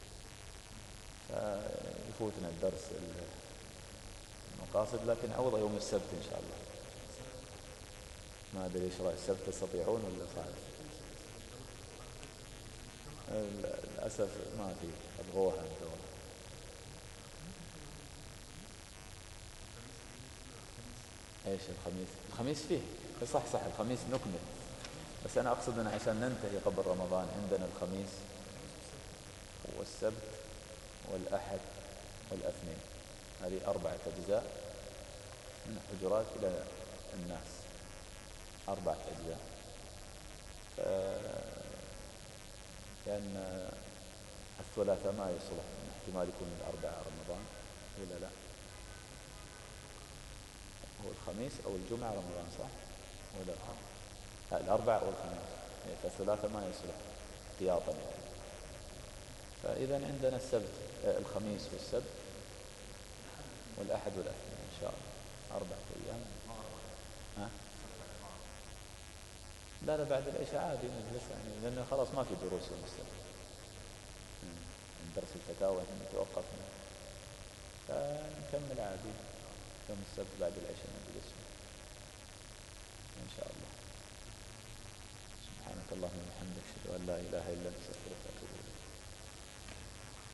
Speaker 2: فيفوتنا الدرس المقاصد، لكن عوض يوم السبت إن شاء الله. ما أدري إيش رأي السبت، تستطيعون ولا صعب؟ للأسف ما في، أبغوها أنت. إيش الخميس؟ الخميس فيه صح صح الخميس نكمل، بس أنا أقصد أن عشان ننتهي قبل رمضان عندنا الخميس والسبت والأحد والأثنين، هذه أربعة أجزاء من الحجرات إلى الناس، أربعة أجزاء. لأن الثلاثاء ما يصلح، احتمال يكون الأربعاء رمضان ولا لا، هو الخميس أو الجمعة رمضان صح ولا لا؟ الأربعاء أو الخميس، فالثلاثاء ما يصلح احتياطا يعني. فإذا عندنا السبت الخميس والسبت والأحد والأثنين إن شاء الله، أربعة أيام. ها؟ لا لا بعد العشاء عادي نجلس يعني، لأنه خلاص ما في دروس يوم السبت، درس الفتاوى توقفنا، فنكمل عادي يوم السبت بعد العشاء نجلس إن شاء الله. سبحانك اللهم وبحمدك، أشهد أن لا إله إلا أنت، أستغفرك.